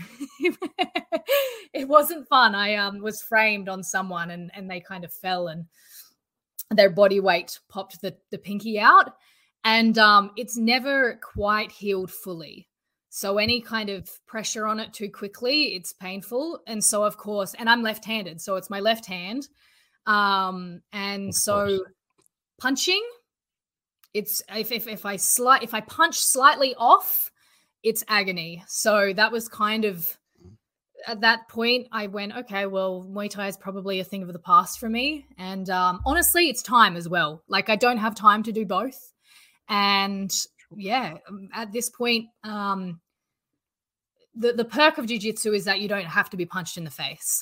it wasn't fun. I um was framed on someone, and and they kind of fell, and their body weight popped the the pinky out, and um it's never quite healed fully. So any kind of pressure on it too quickly, it's painful. And so of course, and I'm left-handed, so it's my left hand, um, and so punching, it's if if if I slight if I punch slightly off, it's agony. So that was kind of, at that point, I went, okay, well, Muay Thai is probably a thing of the past for me. And um, honestly, it's time as well. Like I don't have time to do both. And yeah, at this point, um, the, the perk of jiu-jitsu is that you don't have to be punched in the face.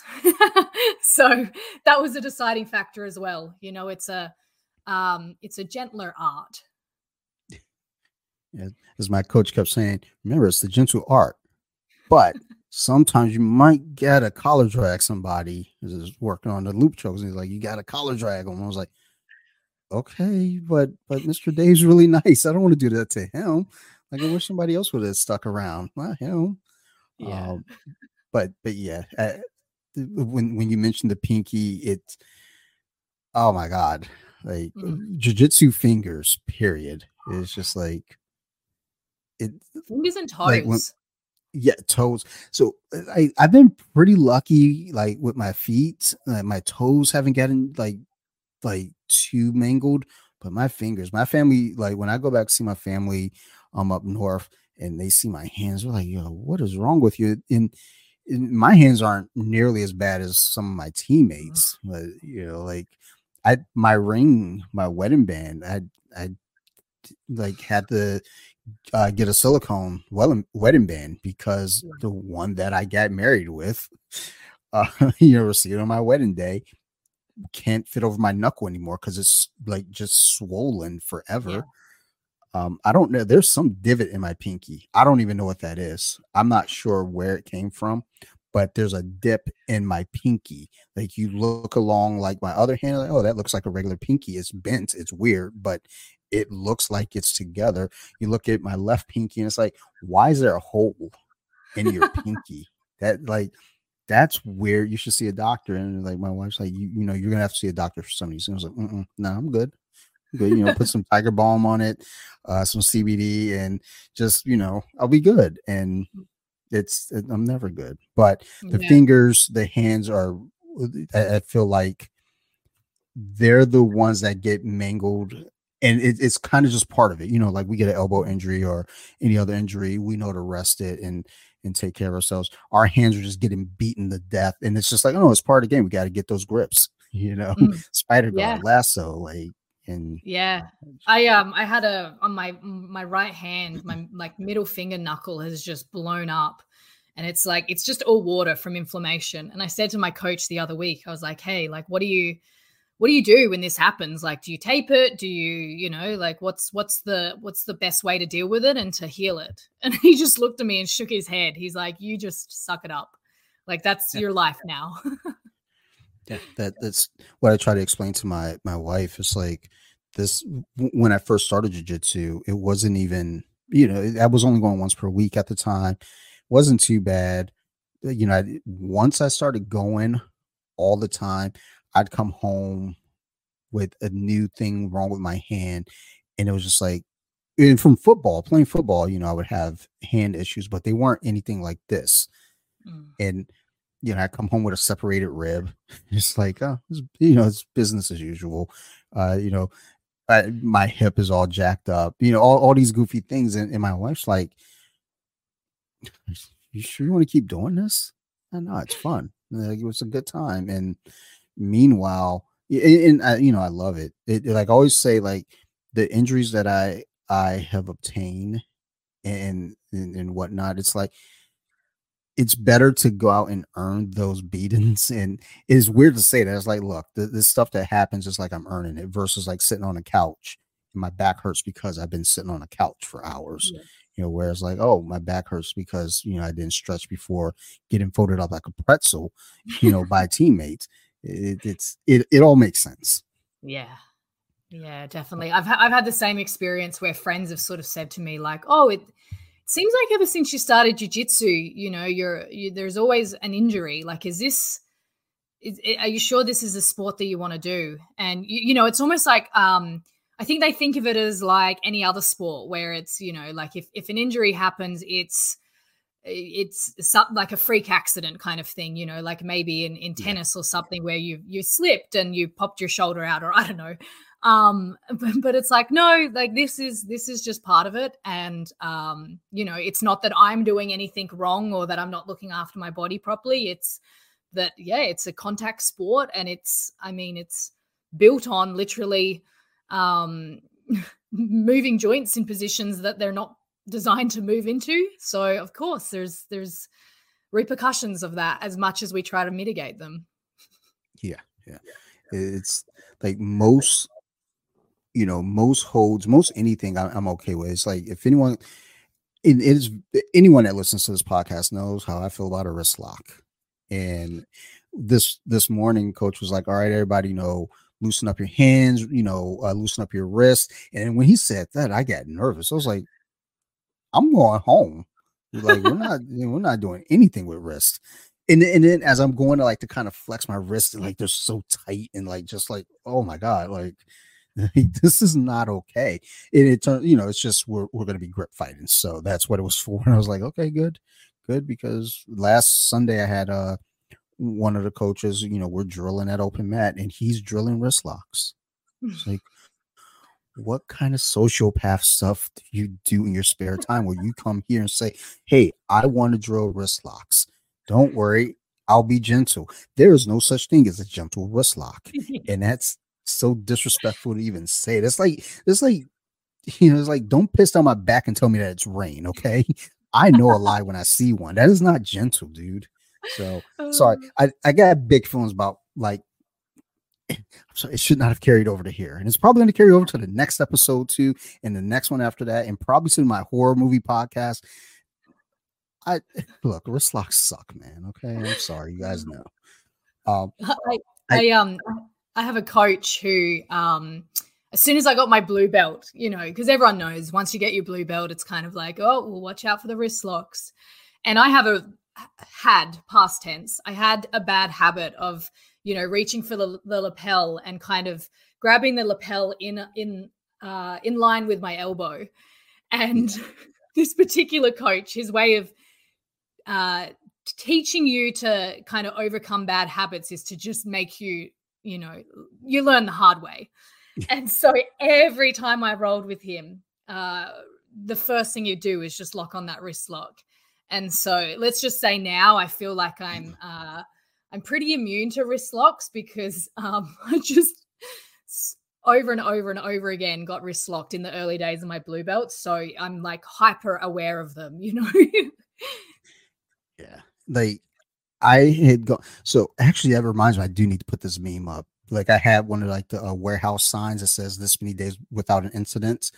So that was a deciding factor as well. You know, it's a, um, it's a gentler art. Yeah, as my coach kept saying, remember, it's the gentle art, but sometimes you might get a collar drag somebody who's working on the loop chokes, and he's like, you got a collar drag on. I was like, okay, but but Mister Dave's really nice. I don't want to do that to him. Like, I wish somebody else would have stuck around, not him. Yeah. Um, but but yeah, uh, when when you mentioned the pinky, it, oh my god, like mm-hmm. jiu-jitsu fingers, period. It's just like, it fingers and toes. Like when, yeah, toes. So I I've been pretty lucky, like with my feet. Like my toes haven't gotten like like too mangled, but my fingers, my family, like when I go back to see my family, um up north, and they see my hands, they're like, yo, what is wrong with you? And, and my hands aren't nearly as bad as some of my teammates, but you know, like I my ring, my wedding band, I I like had to uh, get a silicone wedding wedding band because the one that I got married with, uh, you know, received on my wedding day, can't fit over my knuckle anymore because it's like just swollen forever. Yeah. Um, I don't know. There's some divot in my pinky. I don't even know what that is. I'm not sure where it came from, but there's a dip in my pinky. Like you look along like my other hand, like, oh, that looks like a regular pinky. It's bent. It's weird, but it looks like it's together. You look at my left pinky and it's like, why is there a hole in your pinky? That like, that's weird. You should see a doctor. And like my wife's like, you, you know, you're gonna have to see a doctor for some of these things. I was like, no, nah, I'm good. I'm good. You know, put some Tiger Balm on it, uh, some C B D, and just, you know, I'll be good. And it's, it, I'm never good. But the yeah. fingers, the hands are, I, I feel like they're the ones that get mangled and it, it's kind of just part of it, you know, like we get an elbow injury or any other injury, we know to rest it and and take care of ourselves. Our hands are just getting beaten to death, and it's just like, oh, it's part of the game. We got to get those grips, you know, Mm, spider yeah. guard, lasso, like, and Yeah. I um I had a on my my right hand, my like middle finger knuckle has just blown up, and it's like it's just all water from inflammation. And I said to my coach the other week, I was like, "Hey, like what do you what do you do when this happens? Like do you tape it? Do you, you know, like what's what's the what's the best way to deal with it and to heal it?" And he just looked at me and shook his head. He's like, "You just suck it up. Like that's yeah, your life now." yeah, that that's what I try to explain to my my wife. It's like this w- when I first started jujitsu, it wasn't even, you know, I was only going once per week at the time. Wasn't too bad. Uh, You know, I, once I started going all the time, I'd come home with a new thing wrong with my hand. And it was just like, and from football, playing football, you know, I would have hand issues, but they weren't anything like this. Mm. And, you know, I come home with a separated rib. It's like, oh, it's, you know, it's business as usual. Uh, you know, I, my hip is all jacked up, you know, all, all these goofy things. And, and my wife's like, you sure you want to keep doing this? I know it's fun. Like, it was a good time. And meanwhile, and, and I, you know, I love it. It, it. Like I always say, like the injuries that I I have obtained and and, and whatnot, it's like it's better to go out and earn those beatings. And it's weird to say that. It's like, look, the, this stuff that happens is like I'm earning it versus like sitting on a couch and my back hurts because I've been sitting on a couch for hours. Yeah. You know, whereas like, oh, my back hurts because, you know, I didn't stretch before getting folded up like a pretzel, you know, by teammates. It, it's it it all makes sense. Yeah. Yeah, definitely. I've ha- I've had the same experience where friends have sort of said to me like, "Oh, it seems like ever since you started jujitsu, you know, you're you, there's always an injury. Like, is this? Is, are you sure this is a sport that you want to do?" And you, you know, it's almost like um, I think they think of it as like any other sport where it's, you know, like if if an injury happens, it's it's some, like a freak accident kind of thing, you know, like maybe in, in Yeah. tennis or something where you you slipped and you popped your shoulder out, or I don't know. Um, but, but it's like, no, like this is this is just part of it. And um, you know, it's not that I'm doing anything wrong or that I'm not looking after my body properly. It's that, yeah, it's a contact sport, and it's, I mean, it's built on literally um moving joints in positions that they're not designed to move into. So of course there's there's repercussions of that as much as we try to mitigate them. Yeah. Yeah. It's like most, you know, most holds, most anything I, I'm okay with. It's like if anyone, it is anyone that listens to this podcast knows how I feel about a wrist lock. And this this morning, coach was like, "All right, everybody, you know, loosen up your hands, you know, uh, loosen up your wrists." And when he said that, I got nervous. I was like, "I'm going home. Like we're not we're not doing anything with wrist." And then, and then as I'm going to like to kind of flex my wrist, and like they're so tight and like just like, oh my god, like this is not okay. And it turns, you know, it's just we're we're gonna be grip fighting. So that's what it was for. And I was like, okay, good, good, because last Sunday I had uh one of the coaches, you know, we're drilling at open mat and he's drilling wrist locks. It's like, what kind of sociopath stuff do you do in your spare time where you come here and say, hey, I want to drill wrist locks? Don't worry, I'll be gentle. There is no such thing as a gentle wrist lock. And that's so disrespectful to even say. That's like, it's like, you know, it's like, don't piss down my back and tell me that it's rain, okay? I know a lie when I see one. That is not gentle, dude. So sorry. Um, I, I got big feelings about like, so it should not have carried over to here. And it's probably going to carry over to the next episode too, and the next one after that, and probably to my horror movie podcast. I look, wrist locks suck, man. Okay. I'm sorry. You guys know. Um, I, I I um I have a coach who um as soon as I got my blue belt, you know, because everyone knows once you get your blue belt, it's kind of like, oh, well, watch out for the wrist locks. And I have a had past tense. I had a bad habit of, you know, reaching for the, the lapel and kind of grabbing the lapel in in uh, in line with my elbow. And this particular coach, his way of uh, teaching you to kind of overcome bad habits is to just make you, you know, you learn the hard way. And so every time I rolled with him, uh, the first thing you do is just lock on that wrist lock. And so let's just say now I feel like I'm uh, I'm pretty immune to wrist locks because um, I just over and over and over again got wrist locked in the early days of my blue belt. So I'm like hyper aware of them, you know? Yeah. Like I had go so actually that reminds me, I do need to put this meme up. Like I had one of like the uh, warehouse signs that says this many days without an incident.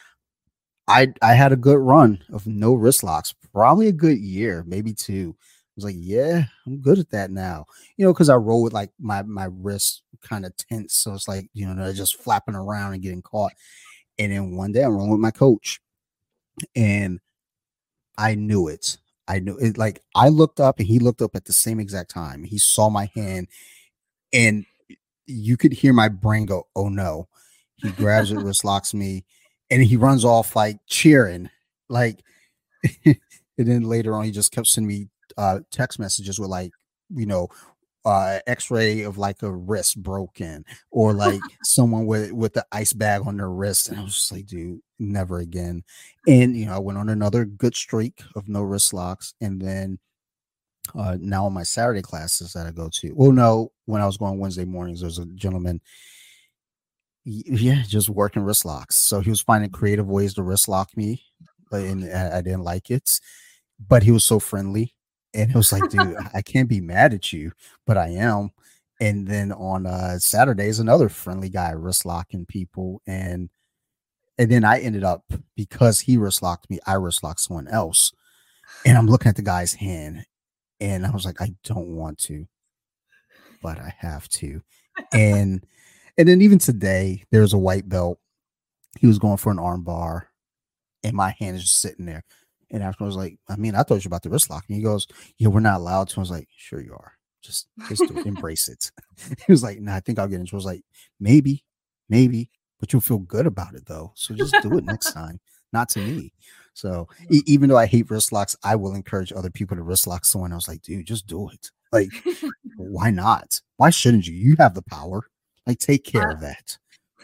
I I had a good run of no wrist locks, probably a good year, maybe two. I was like, yeah, I'm good at that now. You know, because I roll with like my my wrists kind of tense. So it's like, you know, they're just flapping around and getting caught. And then one day I'm rolling with my coach and I knew it. I knew it. Like I looked up and he looked up at the same exact time. He saw my hand and you could hear my brain go, oh no. He grabs it, wrist locks me, and he runs off like cheering. Like, and then later on, he just kept sending me uh, text messages with like, you know, uh, X-ray of like a wrist broken or like someone with with the ice bag on their wrist. And I was just like, dude, never again. And you know, I went on another good streak of no wrist locks. And then uh now in my Saturday classes that I go to, well, no, when I was going Wednesday mornings, there's a gentleman, y- yeah, just working wrist locks. So he was finding creative ways to wrist lock me, but and I I didn't like it. But he was so friendly. And it was like, dude, I can't be mad at you, but I am. And then on uh Saturdays, another friendly guy wrist locking people. And and then I ended up, because he wrist locked me, I wrist locked someone else. And I'm looking at the guy's hand and I was like, I don't want to, but I have to. And and then even today, there's a white belt. He was going for an arm bar, and my hand is just sitting there. And after I was like, I mean, I thought you were about to wrist lock. And he goes, yeah, we're not allowed to. I was like, sure you are. Just just do it. Embrace it. He was like, no, nah, I think I'll get into it. I was like, maybe, maybe, but you'll feel good about it though. So just do it next time. Not to me. So e- even though I hate wrist locks, I will encourage other people to wrist lock someone. I was like, dude, just do it. Like, why not? Why shouldn't you? You have the power. Like, take care Uh, of that.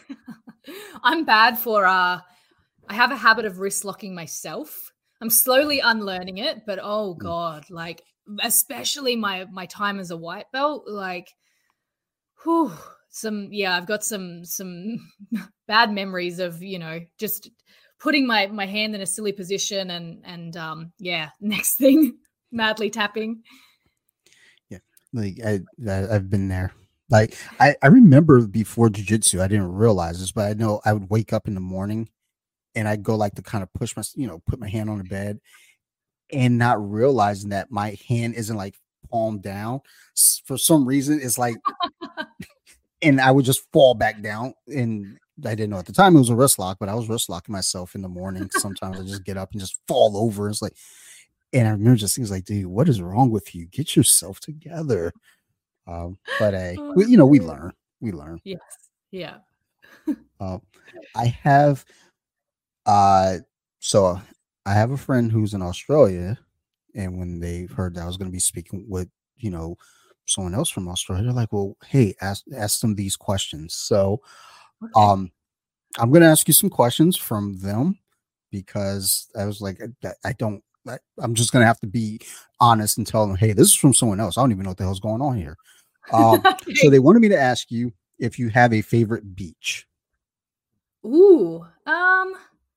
I'm bad for uh I have a habit of wrist locking myself. I'm slowly unlearning it, but oh Mm. god, like especially my my time as a white belt, like whew, some yeah, I've got some some bad memories of, you know, just putting my my hand in a silly position and and um yeah, next thing madly tapping. Yeah, like I, I I've been there. Like I I remember before jujitsu, I didn't realize this, but I know I would wake up in the morning and I'd go like to kind of push my, you know, put my hand on the bed and not realizing that my hand isn't like palm down. S- For some reason, it's like, and I would just fall back down. And I didn't know at the time it was a wrist lock, but I was wrist locking myself in the morning. Sometimes I just get up and just fall over. It's like, and I remember just things like, dude, what is wrong with you? Get yourself together. Um, but hey, Oh, we, you know, we dear. learn, we learn. Yes. Yeah. Uh, I have, uh, so I have a friend who's in Australia, and when they heard that I was going to be speaking with, you know, someone else from Australia, they're like, well, hey, ask ask them these questions. So, Okay. um, I'm going to ask you some questions from them because I was like, I, I don't. I, I'm just gonna have to be honest and tell them, hey, this is from someone else. I don't even know what the hell's going on here. Um, so Okay. they wanted me to ask you if you have a favorite beach. Ooh. Um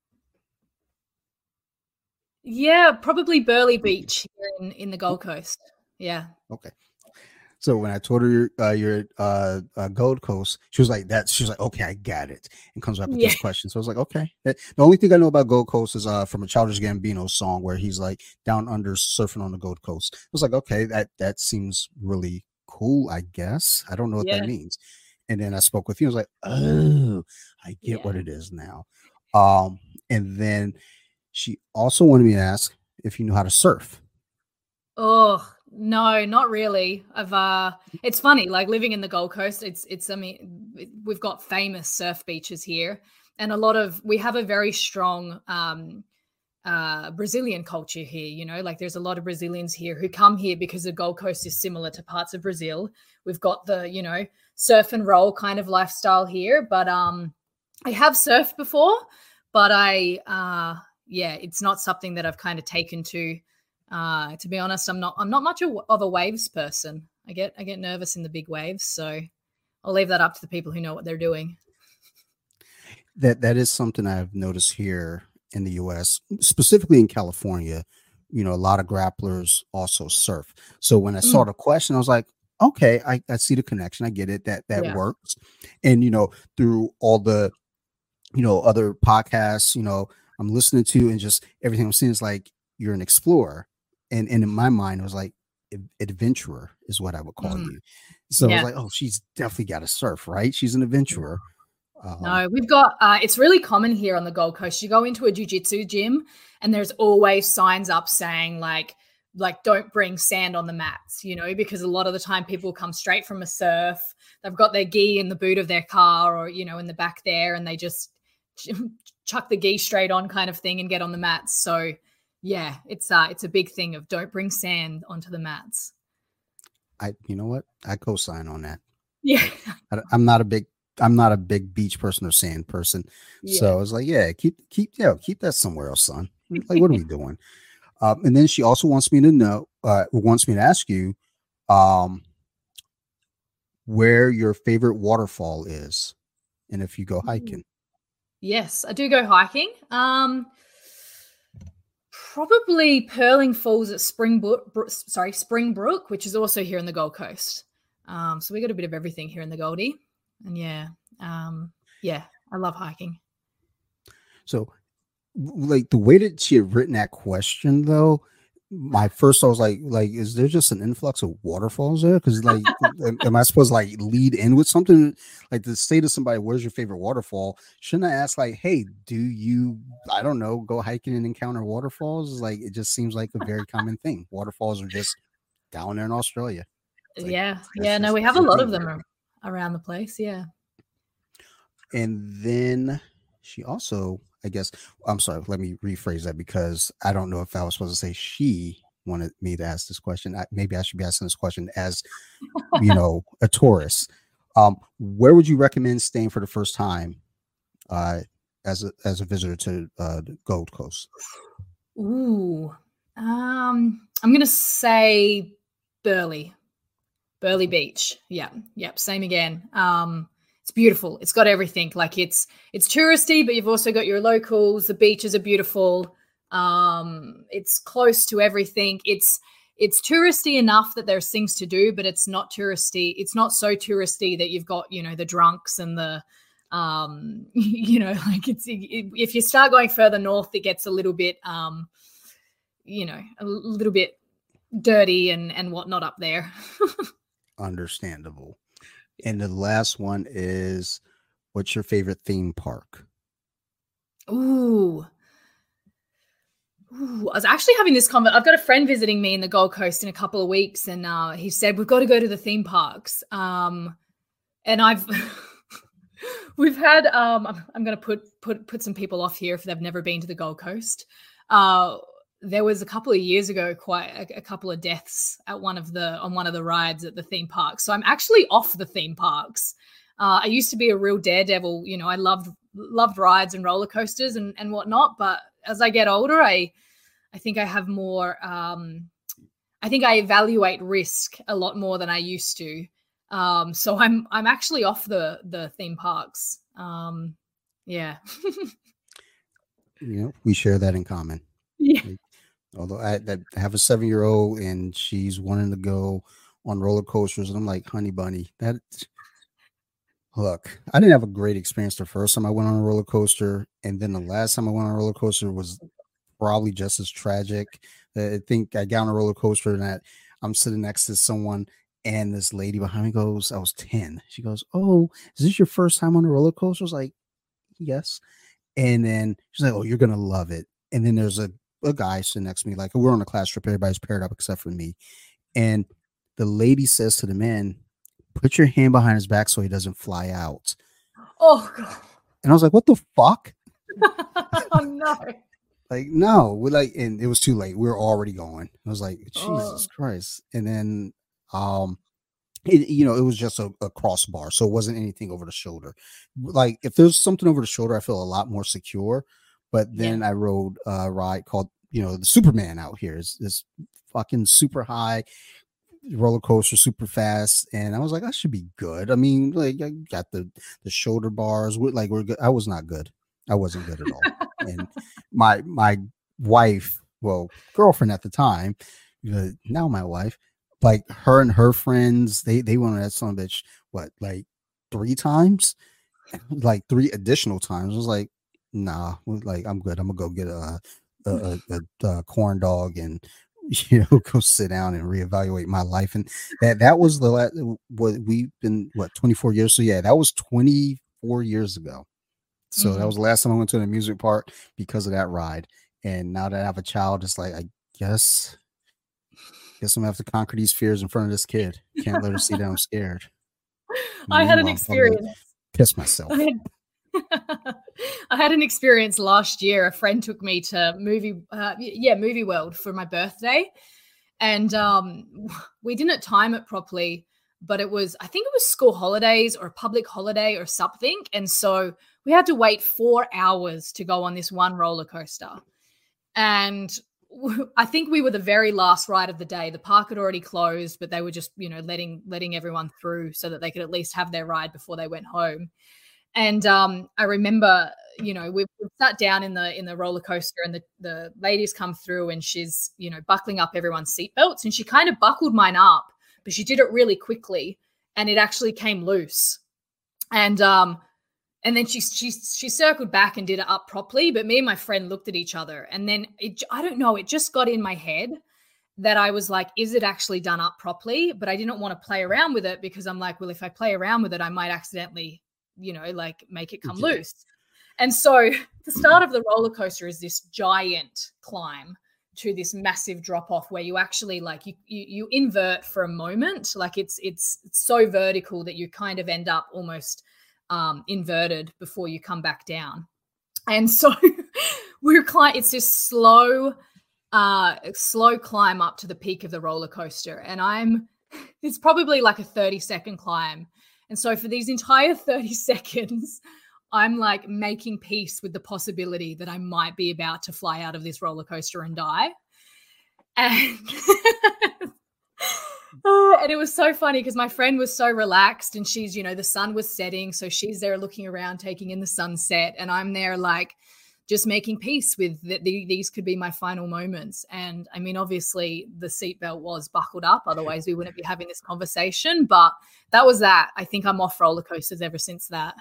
Yeah, probably Burleigh Beach here in, in the Gold Coast. Yeah. Okay. So when I told her uh, your uh, uh, Gold Coast, she was like that. She was like, okay, I got it, and comes back with Yeah. these questions. So I was like, okay. The only thing I know about Gold Coast is uh, from a Childish Gambino song where he's like down under surfing on the Gold Coast. I was like, okay, that that seems really cool. I guess I don't know what that Yeah. means. And then I spoke with you. I was like, oh, I get Yeah. what it is now. Um, and then she also wanted me to ask if you knew how to surf. Oh, no, not really. I've uh it's funny, like living in the Gold Coast, it's it's I mean it- we've got famous surf beaches here and a lot of we have a very strong um uh, Brazilian culture here. You know, like there's a lot of Brazilians here who come here because the Gold Coast is similar to parts of Brazil. We've got the, you know, surf and roll kind of lifestyle here. But um, I have surfed before, but I, uh, yeah, it's not something that I've kind of taken to. Uh, to be honest, I'm not. I'm not much of a waves person. I get I get nervous in the big waves, so I'll leave that up to the people who know what they're doing. That that is something I've noticed here in the U S, specifically in California. You know, a lot of grapplers also surf. So when I Mm. saw the question, I was like, okay, I, I see the connection. I get it. That that Yeah. works. And you know, through all the, you know, other podcasts, you know, I'm listening to, and just everything I'm seeing is like, you're an explorer. And and in my mind, it was like, ad- adventurer is what I would call Mm. you. So I was Yeah. like, oh, she's definitely got to surf, right? She's an adventurer. Um, No, we've got, uh, it's really common here on the Gold Coast. You go into a jiu-jitsu gym and there's always signs up saying like, like, don't bring sand on the mats, you know, because a lot of the time people come straight from a surf. They've got their gi in the boot of their car or, you know, in the back there, and they just ch- chuck the gi straight on kind of thing and get on the mats. So yeah, it's uh, it's a big thing of don't bring sand onto the mats. I, you know what? I co-sign on that. Yeah. I, I'm not a big, I'm not a big beach person or sand person. So Yeah. I was like, yeah, keep, keep, yeah, keep that somewhere else, son. Like, what are we doing? Um, and then she also wants me to know, uh, wants me to ask you, um, where your favorite waterfall is, and if you go hiking. Yes, I do go hiking. Um, probably Purling Falls at Springbrook, Bro- sorry, Springbrook, which is also here in the Gold Coast. Um, so we got a bit of everything here in the Goldie, and yeah, um, yeah, I love hiking. So, w- like the way that she had written that question, though, my first I was like, like, is there just an influx of waterfalls there? Because like, am, am I supposed to like lead in with something like to say to somebody, "Where's your favorite waterfall?" Shouldn't I ask like, "Hey, do you, I don't know, go hiking and encounter waterfalls?" Like, it just seems like a very common thing. Waterfalls are just down there in Australia. It's like, Yeah, that's yeah, no, just we have a their lot of thing. them ar- around the place. Yeah. And then she also, I guess, I'm sorry, let me rephrase that because I don't know if I was supposed to say she wanted me to ask this question. I, maybe I should be asking this question as, you know, a tourist. Um, where would you recommend staying for the first time uh, as a as a visitor to uh, the Gold Coast? Ooh, um, I'm gonna say Burleigh. Burleigh Beach. Yeah. Yep. Same again. Um, it's beautiful. It's got everything. Like it's it's touristy, but you've also got your locals. The beaches are beautiful. Um, it's close to everything. It's it's touristy enough that there's things to do, but it's not touristy. It's not so touristy that you've got, you know, the drunks and the um, you know, like it's it, if you start going further north, it gets a little bit um, you know, a little bit dirty and and whatnot up there. Understandable. And the last one is, what's your favorite theme park? Ooh. Ooh, I was actually having this comment. I've got a friend visiting me in the Gold Coast in a couple of weeks, and uh, he said we've got to go to the theme parks. Um, and I've we've had. Um, I'm, I'm going to put put put some people off here if they've never been to the Gold Coast. Uh, there was a couple of years ago, quite a, a couple of deaths at one of the on one of the rides at the theme park. So I'm actually off the theme parks. Uh, I used to be a real daredevil. You know, I loved loved rides and roller coasters and and whatnot. But as I get older, I I think I have more. Um, I think I evaluate risk a lot more than I used to. Um, so I'm I'm actually off the the theme parks. Um, yeah. You know, we share that in common. Yeah. Like, although I, that I have a seven year old and she's wanting to go on roller coasters, and I'm like, honey bunny, that look, I didn't have a great experience the first time I went on a roller coaster, and then the last time I went on a roller coaster was probably just as tragic. Uh, I think I got on a roller coaster and that I'm sitting next to someone, and this lady behind me goes, I was ten. She goes, "Oh, is this your first time on a roller coaster?" I was like, "Yes." And then she's like, "Oh, you're gonna love it." And then there's a, a guy sitting next to me, like we're on a class trip, everybody's paired up except for me. And the lady says to the man, "Put your hand behind his back so he doesn't fly out." Oh God. And I was like, "What the fuck?" Oh no. Like, no, we like, and it was too late. We were already going. I was like, Jesus Oh, Christ. And then, um, it, you know, it was just a, a crossbar, so it wasn't anything over the shoulder. Like, if there's something over the shoulder, I feel a lot more secure. But yeah. then I rode a ride called, you know, the Superman out here. It's this fucking super high roller coaster, super fast, and I was like, I should be good. I mean, like, I got the the shoulder bars. With like, we're good. I was not good. I wasn't good at all. And my my wife, well, girlfriend at the time, uh, now my wife, like her and her friends, they they went on that son of a bitch. What, like three times, like three additional times. I was like, nah, like I'm good. I'm gonna go get a a, a, a, a corn dog and you know go sit down and reevaluate my life. And that that was the last, what we've been, what, twenty-four years. So yeah, that was twenty-four years ago. So that Mhm. was the last time I went to an amusement park because of that ride. And now that I have a child, it's like, I guess guess I'm gonna have to conquer these fears in front of this kid. Can't let her see that I'm scared. I had an Meanwhile, I'm probably gonna experience. piss I myself. had I had an experience last year. A friend took me to movie, uh, y- yeah, Movie World for my birthday, and um, we didn't time it properly. But it was, I think it was school holidays or a public holiday or something, and so we had to wait four hours to go on this one roller coaster. And w- I think we were the very last ride of the day. The park had already closed, but they were just, you know, letting letting everyone through so that they could at least have their ride before they went home. And um, I remember, you know, we we sat down in the in the roller coaster, and the the ladies come through, and she's, you know, buckling up everyone's seatbelts, and she kind of buckled mine up, but she did it really quickly, and it actually came loose. And um, and then she she she circled back and did it up properly. But me and my friend looked at each other, and then it, I don't know, it just got in my head that I was like, is it actually done up properly? But I didn't want to play around with it because I'm like, well, if I play around with it, I might accidentally, you know, like make it come Yeah. loose. And so the start of the roller coaster is this giant climb to this massive drop off where you actually like you, you you invert for a moment. Like it's it's it's so vertical that you kind of end up almost um, inverted before you come back down. And so we're climb. It's this slow uh slow climb up to the peak of the roller coaster, and I'm it's probably like a thirty second climb. And so for these entire thirty seconds I'm like making peace with the possibility that I might be about to fly out of this roller coaster and die. And Oh, and it was so funny because my friend was so relaxed, and she's, you know, the sun was setting, so she's there looking around taking in the sunset, and I'm there like just making peace with that the, these could be my final moments. And I mean, obviously the seatbelt was buckled up, otherwise we wouldn't be having this conversation. But that was that. I think I'm off roller coasters ever since that.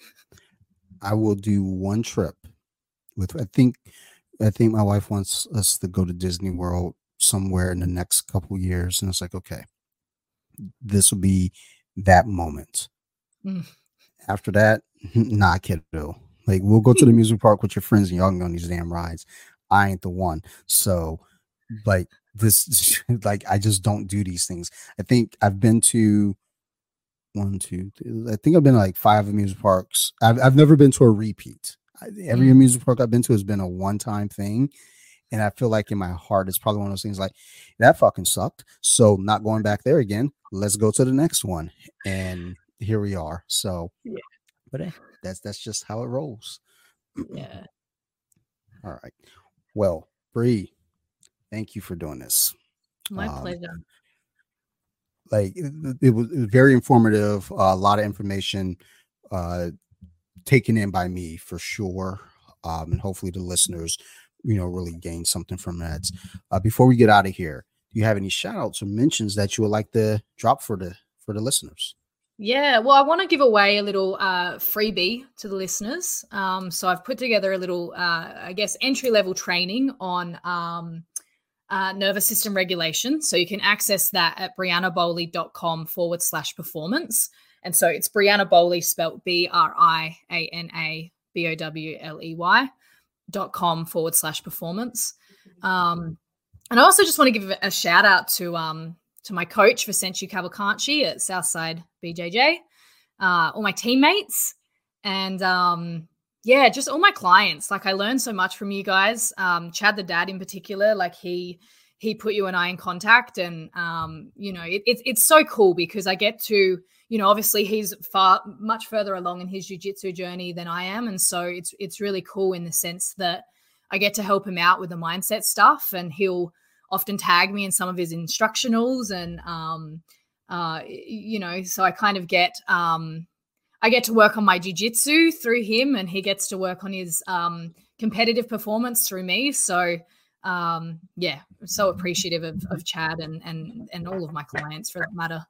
I will do one trip with, I think I think my wife wants us to go to Disney World somewhere in the next couple years. And it's like, okay, this will be that moment. Mm. After that, nah, kiddo. Like, we'll go to the music park with your friends and y'all can go on these damn rides. I ain't the one. So, like, this, like, I just don't do these things. I think I've been to one, two, three, I think I've been to like five amusement parks. I've, I've never been to a repeat. I, every Mm. amusement park I've been to has been a one time thing. And I feel like in my heart, it's probably one of those things like, that fucking sucked. So, not going back there again. Let's go to the next one. And here we are. So, Yeah. but hey, that's that's just how it rolls. Yeah. All right. Well, Bree, thank you for doing this. My Um, pleasure. like it, it, was, it was very informative. Uh, a lot of information uh, taken in by me for sure, um, and hopefully the listeners, you know, really gain something from that. Uh, before we get out of here, do you have any shout outs or mentions that you would like to drop for the for the listeners? Yeah, well, I want to give away a little uh, freebie to the listeners. Um, so I've put together a little, uh, I guess, entry level training on um, uh, nervous system regulation. So you can access that at brianna forward slash performance. And so it's Brianna Bowley, spelled B R I A N A B O W L E Y dot com forward slash performance. Um, and I also just want to give a shout out to um, to my coach, Vicencio Cavalcanti at Southside B J J, uh, all my teammates, and um, yeah, just all my clients. Like I learned so much from you guys. Um, Chad the dad in particular, like he he put you and I in contact, and um, you know, it, it's it's so cool because I get to, you know, obviously he's far much further along in his jiu-jitsu journey than I am, and so it's it's really cool in the sense that I get to help him out with the mindset stuff, and he'll often tag me in some of his instructionals, and um, uh, you know, so I kind of get um I get to work on my jiu-jitsu through him, and he gets to work on his um, competitive performance through me. So, um, yeah, I'm so appreciative of, of Chad and and and all of my clients for that matter.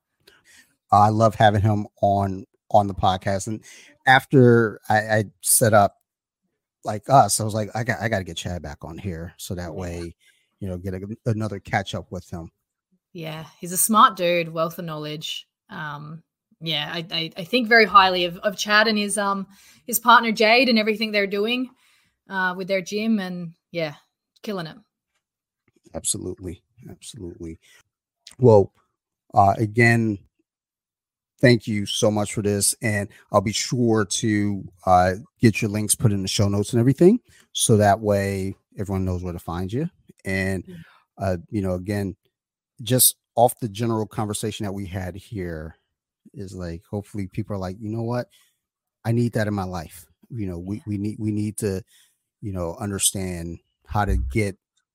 I love having him on on the podcast. And after I, I set up like us, I was like, I got I got to get Chad back on here so that yeah. way, you know, get a, another catch up with him. Yeah, he's a smart dude, wealth of knowledge. Um, yeah, I, I, I think very highly of, of Chad and his um his partner Jade and everything they're doing uh, with their gym, and yeah, killing it. Absolutely, absolutely. Well, uh, again, thank you so much for this, and I'll be sure to uh, get your links put in the show notes and everything, so that way everyone knows where to find you. And uh, you know, again, just off the general conversation that we had here, is like hopefully people are like, you know what, I need that in my life. You know, we we need we need to, you know, understand how to get,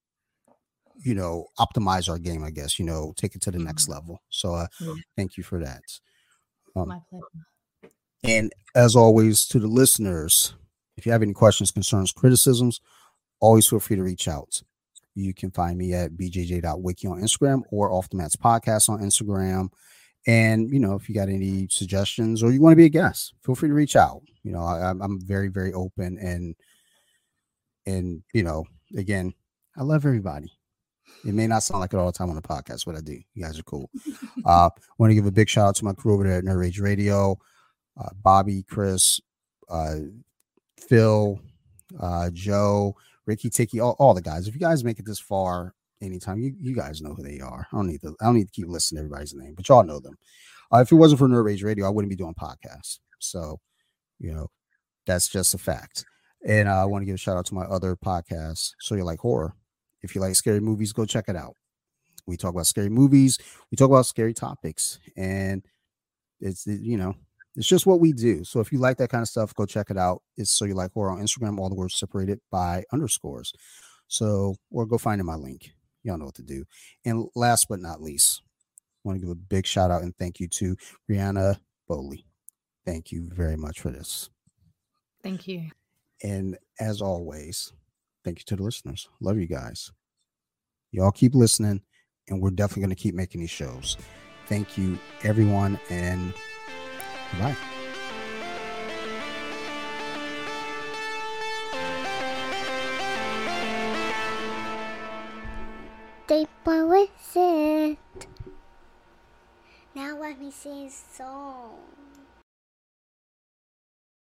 you know, optimize our game, I guess, you know, take it to the mm-hmm. next level. So uh, yeah. thank you for that. Um, My pleasure. And as always, to the listeners, if you have any questions, concerns, criticisms, always feel free to reach out. You can find me at b j j dot wiki on Instagram or Off the Mats Podcast on Instagram. And, you know, if you got any suggestions or you want to be a guest, feel free to reach out. You know, I, I'm very, very open, and, and, you know, again, I love everybody. It may not sound like it all the time on the podcast, but I do. You guys are cool. uh, I want to give a big shout out to my crew over there at Nerd Rage Radio, uh, Bobby, Chris, uh, Phil, uh, Joe, Ricky, Tiki, all, all the guys. If you guys make it this far, anytime, you, you guys know who they are. I don't need to I don't need to keep listing everybody's name, but y'all know them. Uh, if it wasn't for Nerd Rage Radio, I wouldn't be doing podcasts. So, you know, that's just a fact. And uh, I want to give a shout out to my other podcasts. So You Like Horror. If you like scary movies, go check it out. We talk about scary movies. We talk about scary topics, and it's, you know, it's just what we do. So if you like that kind of stuff, go check it out. It's So You Like Horror on Instagram. All the words separated by underscores. So, or go find in my link. Y'all know what to do. And last but not least, I want to give a big shout out and thank you to Brianna Bowley. Thank you very much for this. Thank you. And as always, thank you to the listeners. Love you guys. Y'all keep listening, and we're definitely going to keep making these shows. Thank you, everyone, and bye. Deep with it. Now let me sing a song.